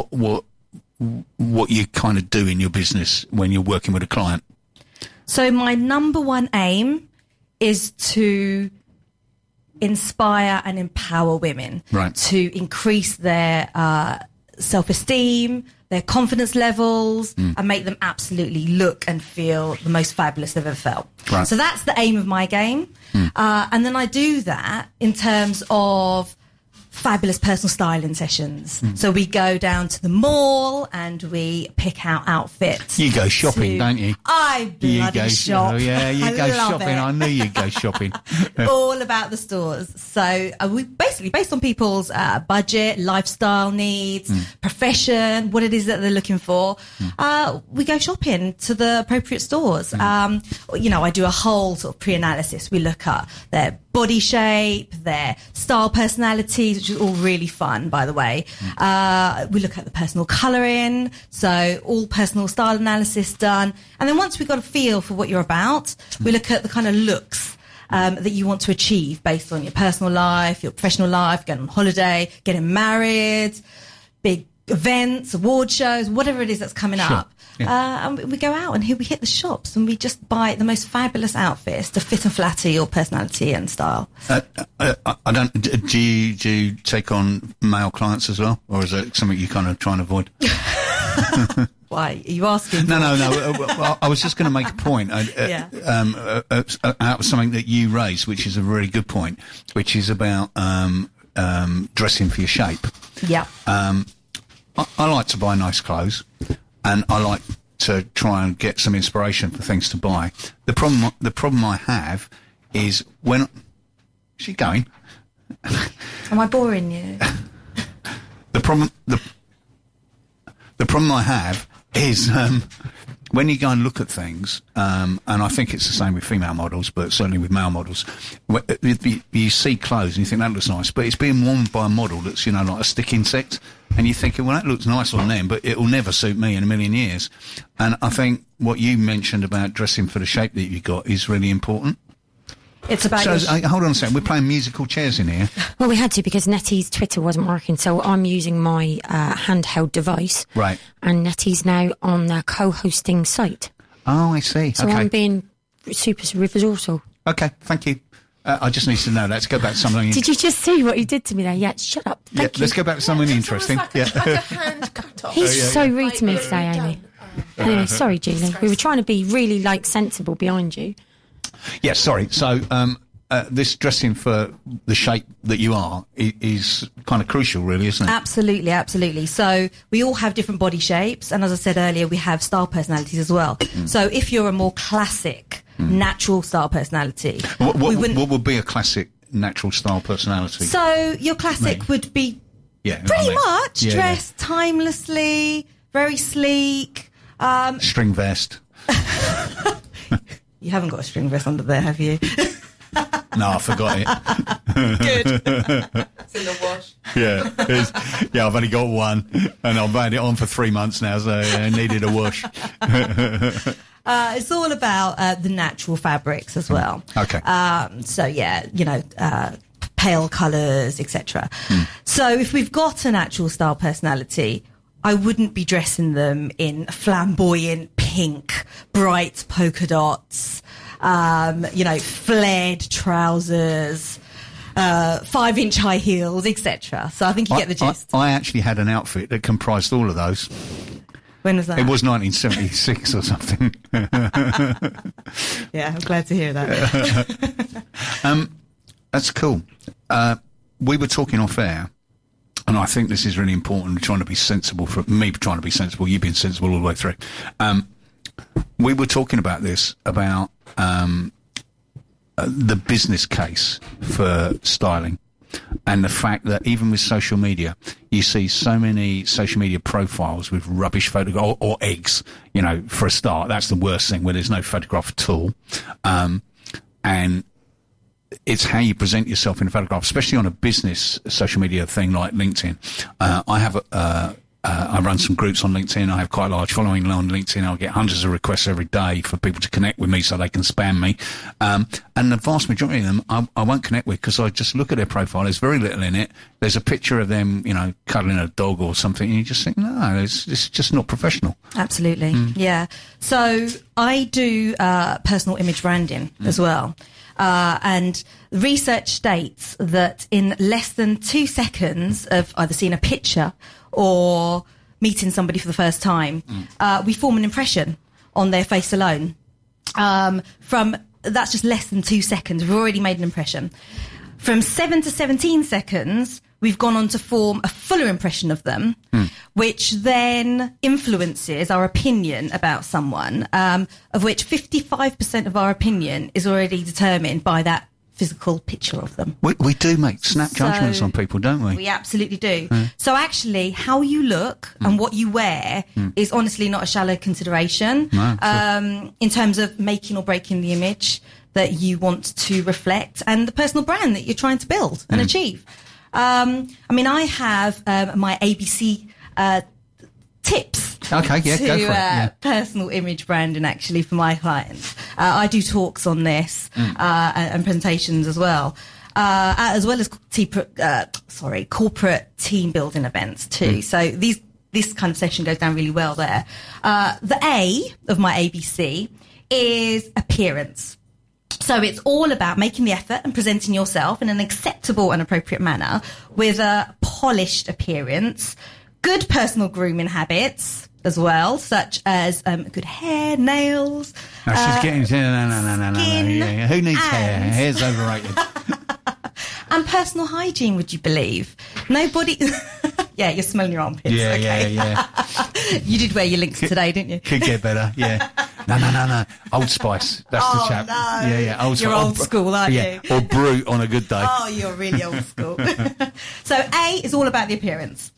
A: what you kind of do in your business when you're working with a client.
L: So my number one aim is to inspire and empower women to increase their self-esteem, their confidence levels, and make them absolutely look and feel the most fabulous they've ever felt.
A: Right.
L: So that's the aim of my game. And then I do that in terms of fabulous personal styling sessions. So we go down to the mall and we pick out outfits.
A: You go shopping, don't you?
L: I bloody shop.
A: Oh, yeah, you go
L: love
A: shopping.
L: it.
A: I knew you'd go shopping.
L: All about the stores. So we basically, based on people's budget, lifestyle needs, profession, what it is that they're looking for, we go shopping to the appropriate stores. You know, I do a whole sort of pre-analysis. We look at their body shape, their style personalities, which is all really fun, by the way. We look at the personal colouring, so all personal style analysis done. And then once we've got a feel for what you're about, we look at the kind of looks that you want to achieve based on your personal life, your professional life, going on holiday, getting married, big events, award shows, whatever it is that's coming up. And we go out and we hit the shops and we just buy the most fabulous outfits to fit and flatter your personality and style.
A: I don't. Do you take on male clients as well, or is it something you kind of try and avoid?
L: Why are you asking?
A: No. I was just going to make a point out of something that you raised, which is a really good point, which is about dressing for your shape.
L: Yeah.
A: I like to buy nice clothes, and I like to try and get some inspiration for things to buy. The problem I have is when... Is she going?
L: Am I boring you?
A: The problem I have is when you go and look at things, and I think it's the same with female models, but certainly with male models, you see clothes and you think that looks nice, but it's being worn by a model that's, you know, like a stick insect, and you're thinking, well, that looks nice on them, but it'll never suit me in a million years. And I think what you mentioned about dressing for the shape that you got is really important.
L: It's about
A: hold on a second, we're playing musical chairs in here.
C: Well, we had to because Nettie's Twitter wasn't working, so I'm using my handheld device.
A: Right.
C: And Nettie's now on their co-hosting site.
A: Oh, I see.
C: So
A: okay.
C: I'm being super resourceful.
A: Okay, thank you. I just need to know. Let's go back to something...
C: Did you just see what he did to me there? Yeah, shut up. Thank you.
A: Let's go back to something interesting.
E: Like a hand cut off.
C: He's so rude to me today, Amy. Anyway, sorry, Julie. We were trying to be really, sensible behind you.
A: Yeah, sorry. So, this dressing for the shape that you are is kind of crucial, really, isn't it?
L: Absolutely. So we all have different body shapes, and as I said earlier, we have style personalities as well. So if you're a more classic, natural style personality...
A: What would be a classic natural style personality?
L: So your classic would be pretty much dressed timelessly, very sleek.
A: String vest.
L: You haven't got a string vest under there, have you?
A: No, I forgot it.
E: Good. It's in the wash.
A: Yeah, I've only got one, and I've had it on for 3 months now, so I needed a wash.
L: It's all about the natural fabrics as well.
A: Okay.
L: So yeah, you know, pale colours, etc. So if we've got a natural style personality, I wouldn't be dressing them in flamboyant pink, bright polka dots, you know, flared trousers, 5-inch high heels, etc. So I think you get the gist.
A: I actually had an outfit that comprised all of those.
L: When was that?
A: It was 1976 or something.
L: Yeah, I'm glad to hear that.
A: That's cool. We were talking off air, and I think this is really important, trying to be sensible, for me trying to be sensible, you being sensible all the way through. We were talking about this, about the business case for styling, and the fact that even with social media, you see so many social media profiles with rubbish photographs, or eggs, you know, for a start. That's the worst thing, where there's no photograph at all. And it's how you present yourself in a photograph, especially on a business social media thing like LinkedIn. I run some groups on LinkedIn. I have quite a large following on LinkedIn. I'll get hundreds of requests every day for people to connect with me so they can spam me. And the vast majority of them I won't connect with, because I just look at their profile. There's very little in it. There's a picture of them, you know, cuddling a dog or something, and you just think, no, it's just not professional.
L: Absolutely. Yeah. So I do personal image branding as well. And research states that in less than 2 seconds of either seeing a picture or meeting somebody for the first time, we form an impression on their face alone. That's just less than 2 seconds. We've already made an impression. From 7 to 17 seconds, we've gone on to form a fuller impression of them, which then influences our opinion about someone, of which 55% of our opinion is already determined by that physical picture of them.
A: We do make snap judgments on people, don't we?
L: We absolutely do. So actually, how you look and what you wear is honestly not a shallow consideration in terms of making or breaking the image that you want to reflect and the personal brand that you're trying to build and achieve. I mean, I have my ABC tips
A: Okay, yeah, go for it. Yeah.
L: Personal image branding, actually, for my clients. I do talks on this and presentations as well as corporate team building events too. So this kind of session goes down really well there. The A of my ABC is appearance. So it's all about making the effort and presenting yourself in an acceptable and appropriate manner with a polished appearance, good personal grooming habits as well, such as good hair, nails.
A: No, she's getting no. Yeah. Who needs hair? Hair's overrated.
L: And personal hygiene, would you believe? Nobody. Yeah, you're smelling your armpits.
A: Yeah,
L: okay.
A: yeah.
L: You did wear your links today, didn't you?
A: Could get better. Yeah. No. Old Spice. That's the chap.
L: No.
A: Yeah.
L: You're old school, aren't you?
A: Or Brute on a good day.
L: Oh, you're really old school. So A is all about the appearance.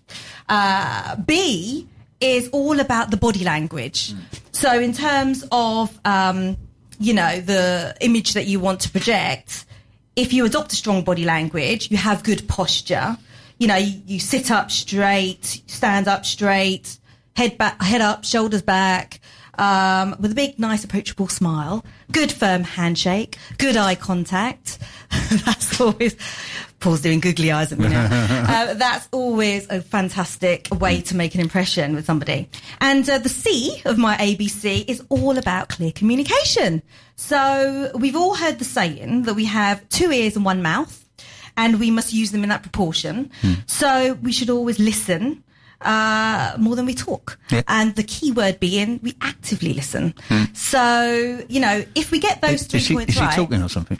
L: B is all about the body language. So in terms of, the image that you want to project, if you adopt a strong body language, you have good posture. You know, you sit up straight, stand up straight, head up, shoulders back, with a big, nice, approachable smile, good firm handshake, good eye contact. That's always, Paul's doing googly eyes at me now. That's always a fantastic way to make an impression with somebody. And the C of my ABC is all about clear communication. So we've all heard the saying that we have 2 ears and 1 mouth, and we must use them in that proportion. So we should always listen more than we talk. Yep. And the key word being we actively listen. So, if we get those 3 points right...
A: Is she talking or something?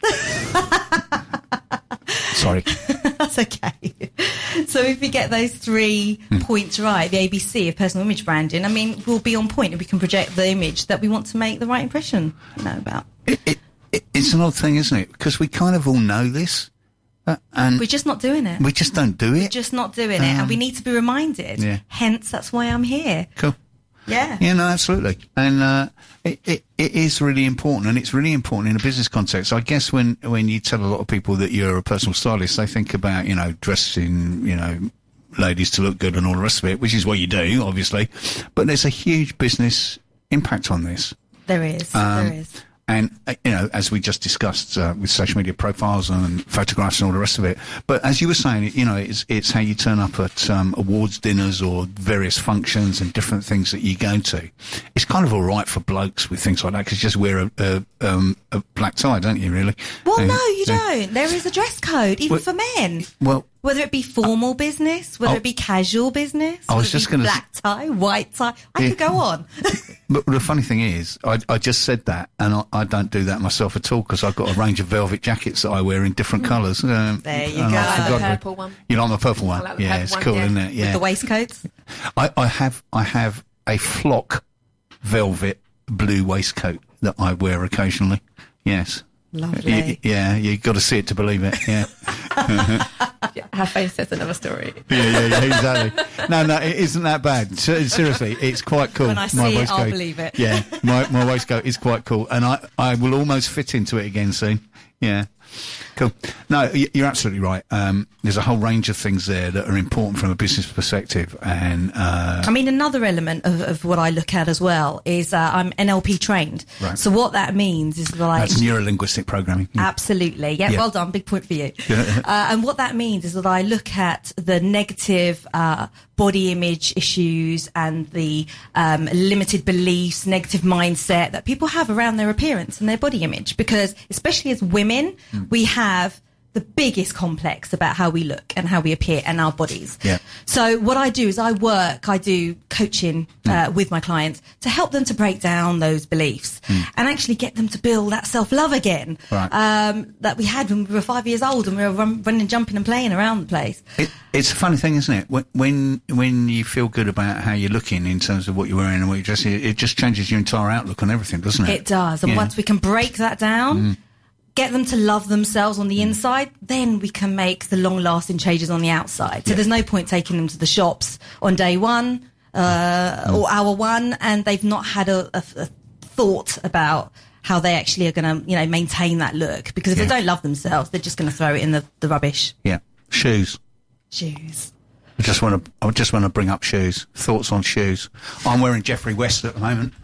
A: Sorry.
L: That's okay. So if we get those 3 points right, the ABC of personal image branding, I mean, we'll be on point and we can project the image that we want to make the right impression about.
A: It's an odd thing, isn't it? Because we kind of all know this. And
L: we're just not doing it.
A: We just don't do it.
L: We're just not doing it. And we need to be reminded. Yeah. Hence, that's why I'm here.
A: Cool.
L: Yeah.
A: Yeah, no, absolutely. And it is really important, and it's really important in a business context. I guess when you tell a lot of people that you're a personal stylist, they think about, dressing, ladies to look good and all the rest of it, which is what you do, obviously. But there's a huge business impact on this.
L: There is. There is.
A: And, as we just discussed with social media profiles and photographs and all the rest of it. But as you were saying, it's how you turn up at awards dinners or various functions and different things that you go to. It's kind of all right for blokes with things like that because you just wear a black tie, don't you, really?
L: Well, no, you don't. There is a dress code, even for men.
A: Well,
L: whether it be formal business, whether it be casual business,
A: I was just going to
L: black tie, white tie. I could go on.
A: But the funny thing is, I just said that, and I don't do that myself at all because I've got a range of velvet jackets that I wear in different colours.
L: There you go.
E: I like the purple one.
A: You like my purple one?
E: Like the
A: yeah, it's cool, isn't it? Yeah.
L: With the waistcoats.
A: I have a flock velvet blue waistcoat that I wear occasionally. Yes.
L: Lovely.
A: You've got to see it to believe it. Yeah.
E: Her face says another story.
A: Yeah, exactly. No, it isn't that bad. Seriously, it's quite cool.
L: When I see it, I'll believe it.
A: Yeah, my waistcoat is quite cool, and I will almost fit into it again soon. Yeah. Cool. No, you're absolutely right. There's a whole range of things there that are important from a business perspective. And
L: I mean, another element of what I look at as well is I'm NLP trained.
A: Right.
L: So what that means is like...
A: That's neuro-linguistic programming.
L: Absolutely. Yeah, well done. Big point for you. And what that means is that I look at the negative body image issues and the limited beliefs, negative mindset that people have around their appearance and their body image. Because especially as women, we have the biggest complex about how we look and how we appear and our bodies.
A: Yeah.
L: So what I do is I do coaching with my clients to help them to break down those beliefs and actually get them to build that self-love again that we had when we were 5 years old and we were running, jumping and playing around the place.
A: It's a funny thing, isn't it? When you feel good about how you're looking in terms of what you're wearing and what you're dressing, it just changes your entire outlook on everything, doesn't it?
L: It does. And once we can break that down... get them to love themselves on the inside, then we can make the long-lasting changes on the outside. So there's no point taking them to the shops on day one or hour one, and they've not had a thought about how they actually are going to, maintain that look. Because if they don't love themselves, they're just going to throw it in the rubbish.
A: Yeah. Shoes. I just want to bring up shoes. Thoughts on shoes? I'm wearing Jeffrey West at the moment.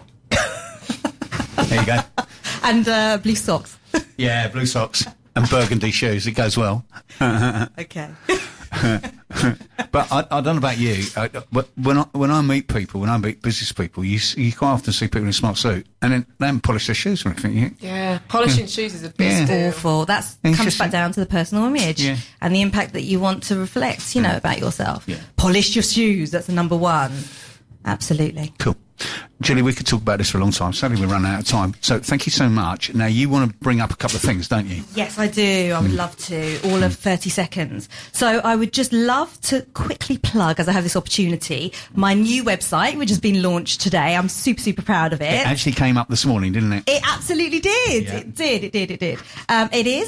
A: There you go.
L: And blue socks.
A: Yeah, blue socks and burgundy shoes. It goes well.
L: Okay.
A: But I don't know about you. But when I meet people, when I meet business people, you quite often see people in a smart suit, and then they haven't polished their shoes or anything.
E: Yeah, polishing shoes is a big deal.
L: Awful. That comes back down to the personal image and the impact that you want to reflect, about yourself.
A: Yeah.
L: Polish your shoes. That's the number one. Absolutely.
A: Cool. Julie, we could talk about this for a long time. Sadly, we're running out of time. So thank you so much. Now, you want to bring up a couple of things, don't you?
L: Yes, I do. I would love to. All of 30 seconds. So I would just love to quickly plug, as I have this opportunity, my new website, which has been launched today. I'm super, super proud of it.
A: It actually came up this morning, didn't it?
L: It absolutely did.
A: Yeah.
L: It did. It is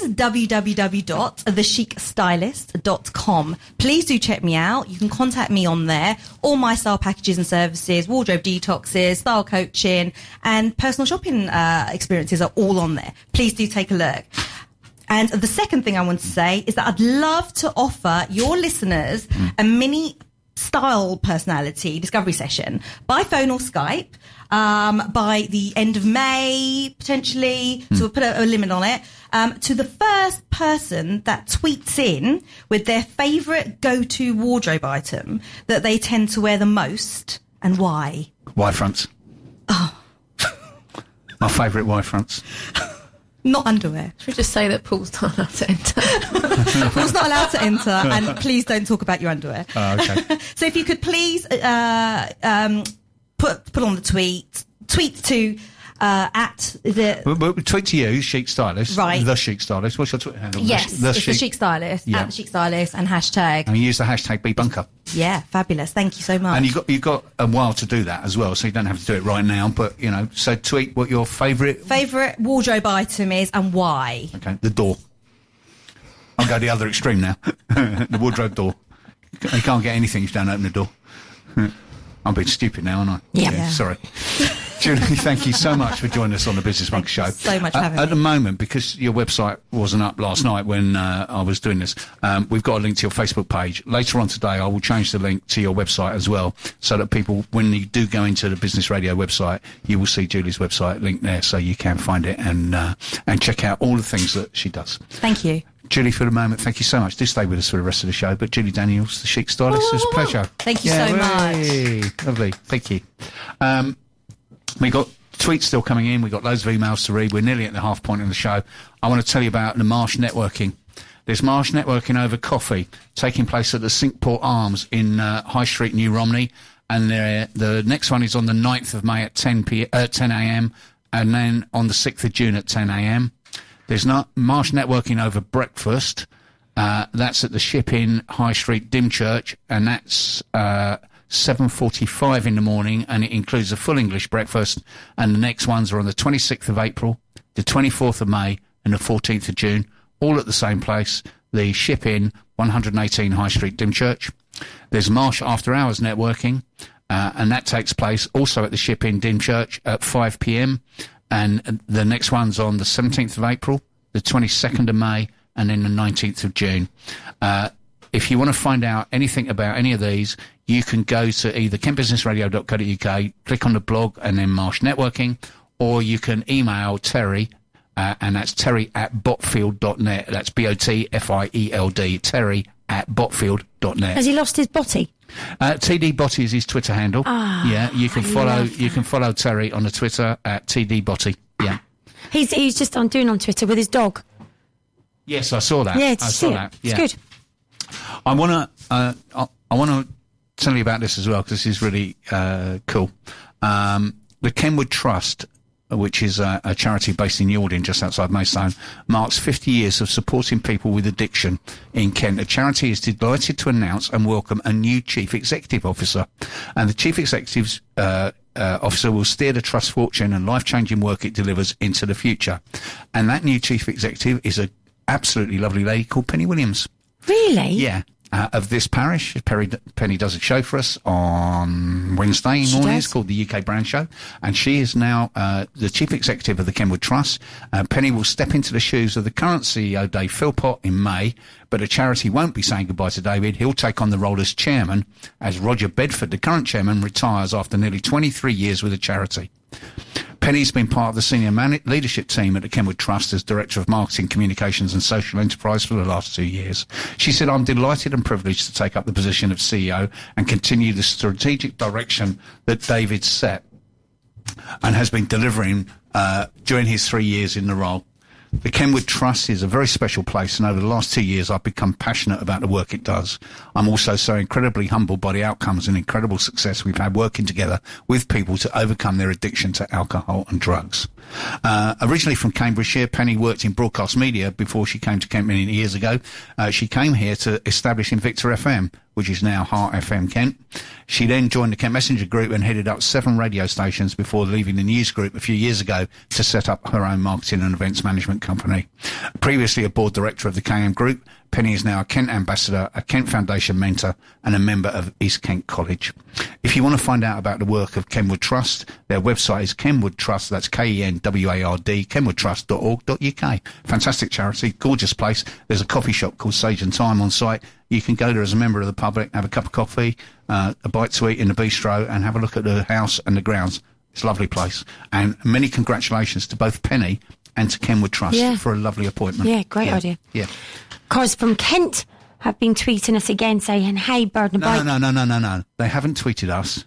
L: www.thechicstylist.com. Please do check me out. You can contact me on there. All my style packages and services, wardrobe detoxes, style coaching, and personal shopping experiences are all on there. Please do take a look. And the second thing I want to say is that I'd love to offer your listeners a mini style personality discovery session by phone or Skype by the end of May, potentially. So we'll put a limit on it. To the first person that tweets in with their favourite go-to wardrobe item that they tend to wear the most and why.
A: Y-fronts.
L: Oh.
A: My favourite Y-fronts.
L: Not underwear.
E: Should we just say that Paul's not allowed to enter?
L: Paul's not allowed to enter, and please don't talk about your underwear.
A: Oh, okay.
L: So if you could please put on the tweet to at the...
A: We'll tweet to you, Chic Stylist.
L: Right.
A: The Chic Stylist. What's your Twitter handle?
L: Yes, it's the Chic Stylist, at the Chic Stylist, and hashtag...
A: And use the hashtag #BeBunker.
L: Yeah, fabulous. Thank you so much.
A: And you've got a while to do that as well, so you don't have to do it right now, but, so tweet what your favourite
L: wardrobe item is and why.
A: Okay, the door. I'll go the other extreme now. The wardrobe door. You can't get anything if you don't open the door. I'm being stupid now, aren't I?
L: Yeah.
A: Sorry. Julie, thank you so much for joining us on the Business Bunker Show.
L: So much for having me.
A: At the moment, because your website wasn't up last night when I was doing this, we've got a link to your Facebook page. Later on today, I will change the link to your website as well, so that people, when you do go into the Business Radio website, you will see Julie's website link there, so you can find it and check out all the things that she does.
L: Thank you.
A: Julie, for the moment, thank you so much. Do stay with us for the rest of the show. But Julie Daniels, the Chic Stylist, it's a pleasure.
L: Thank you so much.
A: Lovely. Thank you. We got tweets still coming in. We've got loads of emails to read. We're nearly at the half point of the show. I want to tell you about the Marsh Networking. There's Marsh Networking over coffee taking place at the Sinkport Arms in High Street, New Romney. And the next one is on the 9th of May at 10 a.m. and then on the 6th of June at 10 a.m. There's Marsh Networking over breakfast. That's at the Ship Inn, High Street, Dymchurch, and that's 7:45 in the morning, and it includes a full English breakfast. And the next ones are on the 26th of April, the 24th of May, and the 14th of June, all at the same place, the Ship Inn, 118 High Street, Dymchurch. There's Marsh After Hours Networking, and that takes place also at the Ship Inn, Dymchurch at 5 p.m. And the next one's on the 17th of April, the 22nd of May, and then the 19th of June. If you want to find out anything about any of these, you can go to either kentbusinessradio.co.uk, click on the blog and then Marsh Networking, or you can email Terry, and that's terry@botfield.net. That's BOTFIELD, terry@botfield.net.
C: Has he lost his botty?
A: TD Botty is his Twitter handle. Yeah, you can follow Terry on the Twitter at TD Botty. Yeah.
C: He's just doing on Twitter with his dog.
A: Yes, I saw that.
C: Yeah,
A: I saw that. Yeah.
C: It's good.
A: I want to tell you about this as well, because this is really cool. The Kenwood Trust, which is a charity based in Yalding, just outside Maidstone, marks 50 years of supporting people with addiction in Kent. The charity is delighted to announce and welcome a new Chief Executive Officer. And the Chief Executive Officer will steer the Trust's fortune and life-changing work it delivers into the future. And that new Chief Executive is a absolutely lovely lady called Penny Williams.
C: Really?
A: Yeah. Of this parish. Penny does a show for us on Wednesday mornings called the UK Brand Show, and she is now the Chief Executive of the Kenwood Trust. Penny will step into the shoes of the current CEO, Dave Philpott, in May, but the charity won't be saying goodbye to David. He'll take on the role as chairman, as Roger Bedford, the current chairman, retires after nearly 23 years with the charity. Penny's been part of the senior leadership team at the Kenwood Trust as Director of Marketing, Communications and Social Enterprise for the last 2 years. She said, "I'm delighted and privileged to take up the position of CEO and continue the strategic direction that David set and has been delivering during his 3 years in the role. The Kenwood Trust is a very special place, and over the last 2 years I've become passionate about the work it does. I'm also so incredibly humbled by the outcomes and incredible success we've had working together with people to overcome their addiction to alcohol and drugs." Originally from Cambridgeshire, Penny worked in broadcast media before she came to Kent many years ago. She came here to establish Invicta FM, which is now Heart FM Kent. She then joined the Kent Messenger Group and headed up 7 radio stations before leaving the News Group a few years ago to set up her own marketing and events management company. Previously a board director of the KM Group, Penny is now a Kent ambassador, a Kent Foundation mentor, and a member of East Kent College. If you want to find out about the work of Kenwood Trust, their website is Kenwood Trust, that's KENWARD, kenwoodtrust.org.uk. Fantastic charity, gorgeous place. There's a coffee shop called Sage and Thyme on site. You can go there as a member of the public, have a cup of coffee, a bite to eat in the bistro, and have a look at the house and the grounds. It's a lovely place. And many congratulations to both Penny and to Kenwood Trust for a lovely appointment.
C: Yeah, great idea.
A: Yeah.
C: Cars from Kent have been tweeting us again saying, "Hey, Bird and Bike."
A: No. They haven't tweeted us.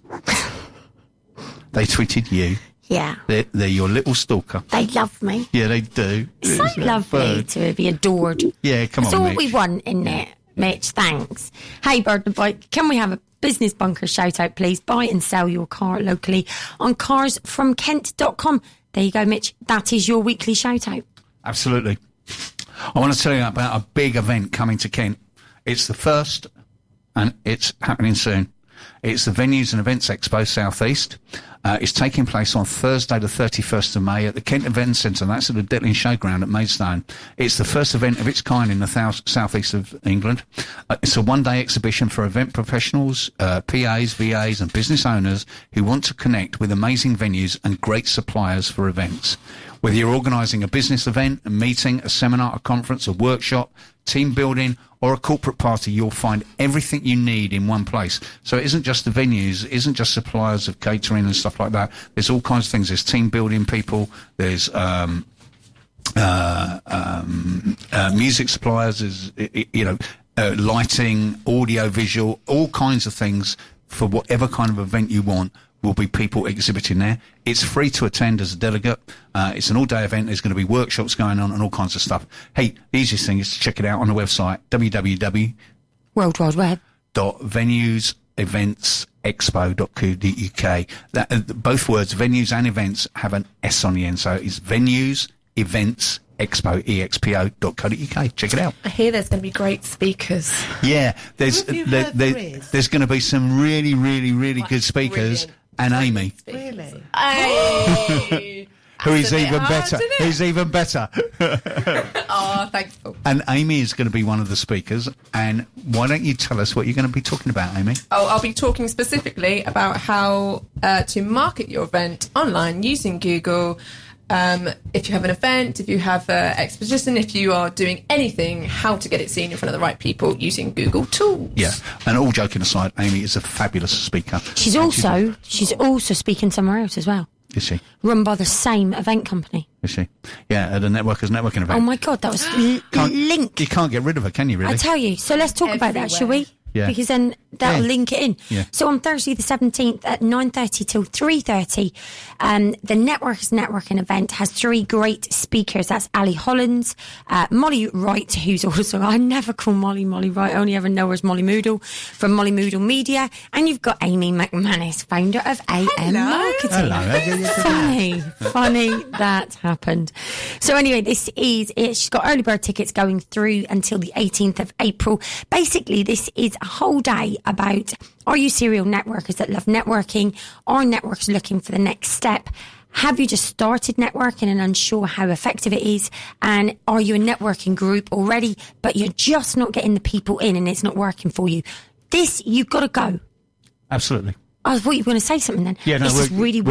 A: They tweeted you.
C: Yeah.
A: They're your little stalker.
C: They love me.
A: Yeah, they do.
C: It's so lovely to be adored.
A: Yeah, come on,
C: That's all
A: Mitch.
C: we want in it, Mitch. Thanks. Hey, Bird and Bike, can we have a business bunker shout out, please? Buy and sell your car locally on carsfromkent.com. There you go, Mitch. That is your weekly shout out.
A: Absolutely. I want to tell you about a big event coming to Kent. It's the first, and it's happening soon. It's the Venues and Events Expo South East. It's taking place on Thursday the 31st of May at the Kent Event Centre. That's at the Detling Showground at Maidstone. It's the first event of its kind in the south east of England. It's a one-day exhibition for event professionals, PAs, VAs and business owners who want to connect with amazing venues and great suppliers for events. Whether you're organising a business event, a meeting, a seminar, a conference, a workshop, team building, or a corporate party, you'll find everything you need in one place. So it isn't just the venues, it isn't just suppliers of catering and stuff like that. There's all kinds of things. There's team building people, there's music suppliers, there's, lighting, audio, visual, all kinds of things for whatever kind of event you want. Will be people exhibiting there. It's free to attend as a delegate. It's an all-day event. There's going to be workshops going on and all kinds of stuff. Hey, the easiest thing is to check it out on the website,
C: World Wide Web.
A: .venueseventsexpo.co.uk. Both words, venues and events, have an S on the end. So it's Venues Events Expo, expo.co.uk. Check it out.
E: I hear there's going to be great speakers.
A: Yeah, there's going to be some really, really, really good speakers.
E: Brilliant.
A: And Amy.
E: Really?
A: Who is even better. Who's even better.
E: Oh, thankful.
A: And Amy is going to be one of the speakers. And why don't you tell us what you're going to be talking about, Amy?
E: Oh, I'll be talking specifically about how to market your event online using Google if you have an event, if you have an exposition, if you are doing anything, how to get it seen in front of the right people using Google tools.
A: Yeah, and all joking aside, Amy is a fabulous speaker.
C: She's also speaking somewhere else as well.
A: Is she?
C: Run by the same event company.
A: Is she? Yeah, at a Networkers Networking event.
C: Oh my God, that was Link.
A: You can't get rid of her, can you, really?
C: I tell you. So let's talk about that, shall we?
A: Yeah.
C: Because then that'll link it in.
A: Yeah.
C: So on Thursday the 17th at 9:30 till 3:30, the Networkers Networking event has 3 great speakers. That's Ali Hollins, Molly Wright, who's also, I never call Molly Wright, I only ever know her as Molly Moodle, from Molly Moodle Media, and you've got Amy McManus, founder of AM Marketing. Funny that happened. So anyway, she's got early bird tickets going through until the 18th of April. Basically, this is a whole day about, are you serial networkers that love networking? Are networkers looking for the next step? Have you just started networking and unsure how effective it is? And are you a networking group already, but you're just not getting the people in and it's not working for you? You've got to go.
A: Absolutely.
C: I thought you were going to say something then.
A: Yeah, no,
C: this is really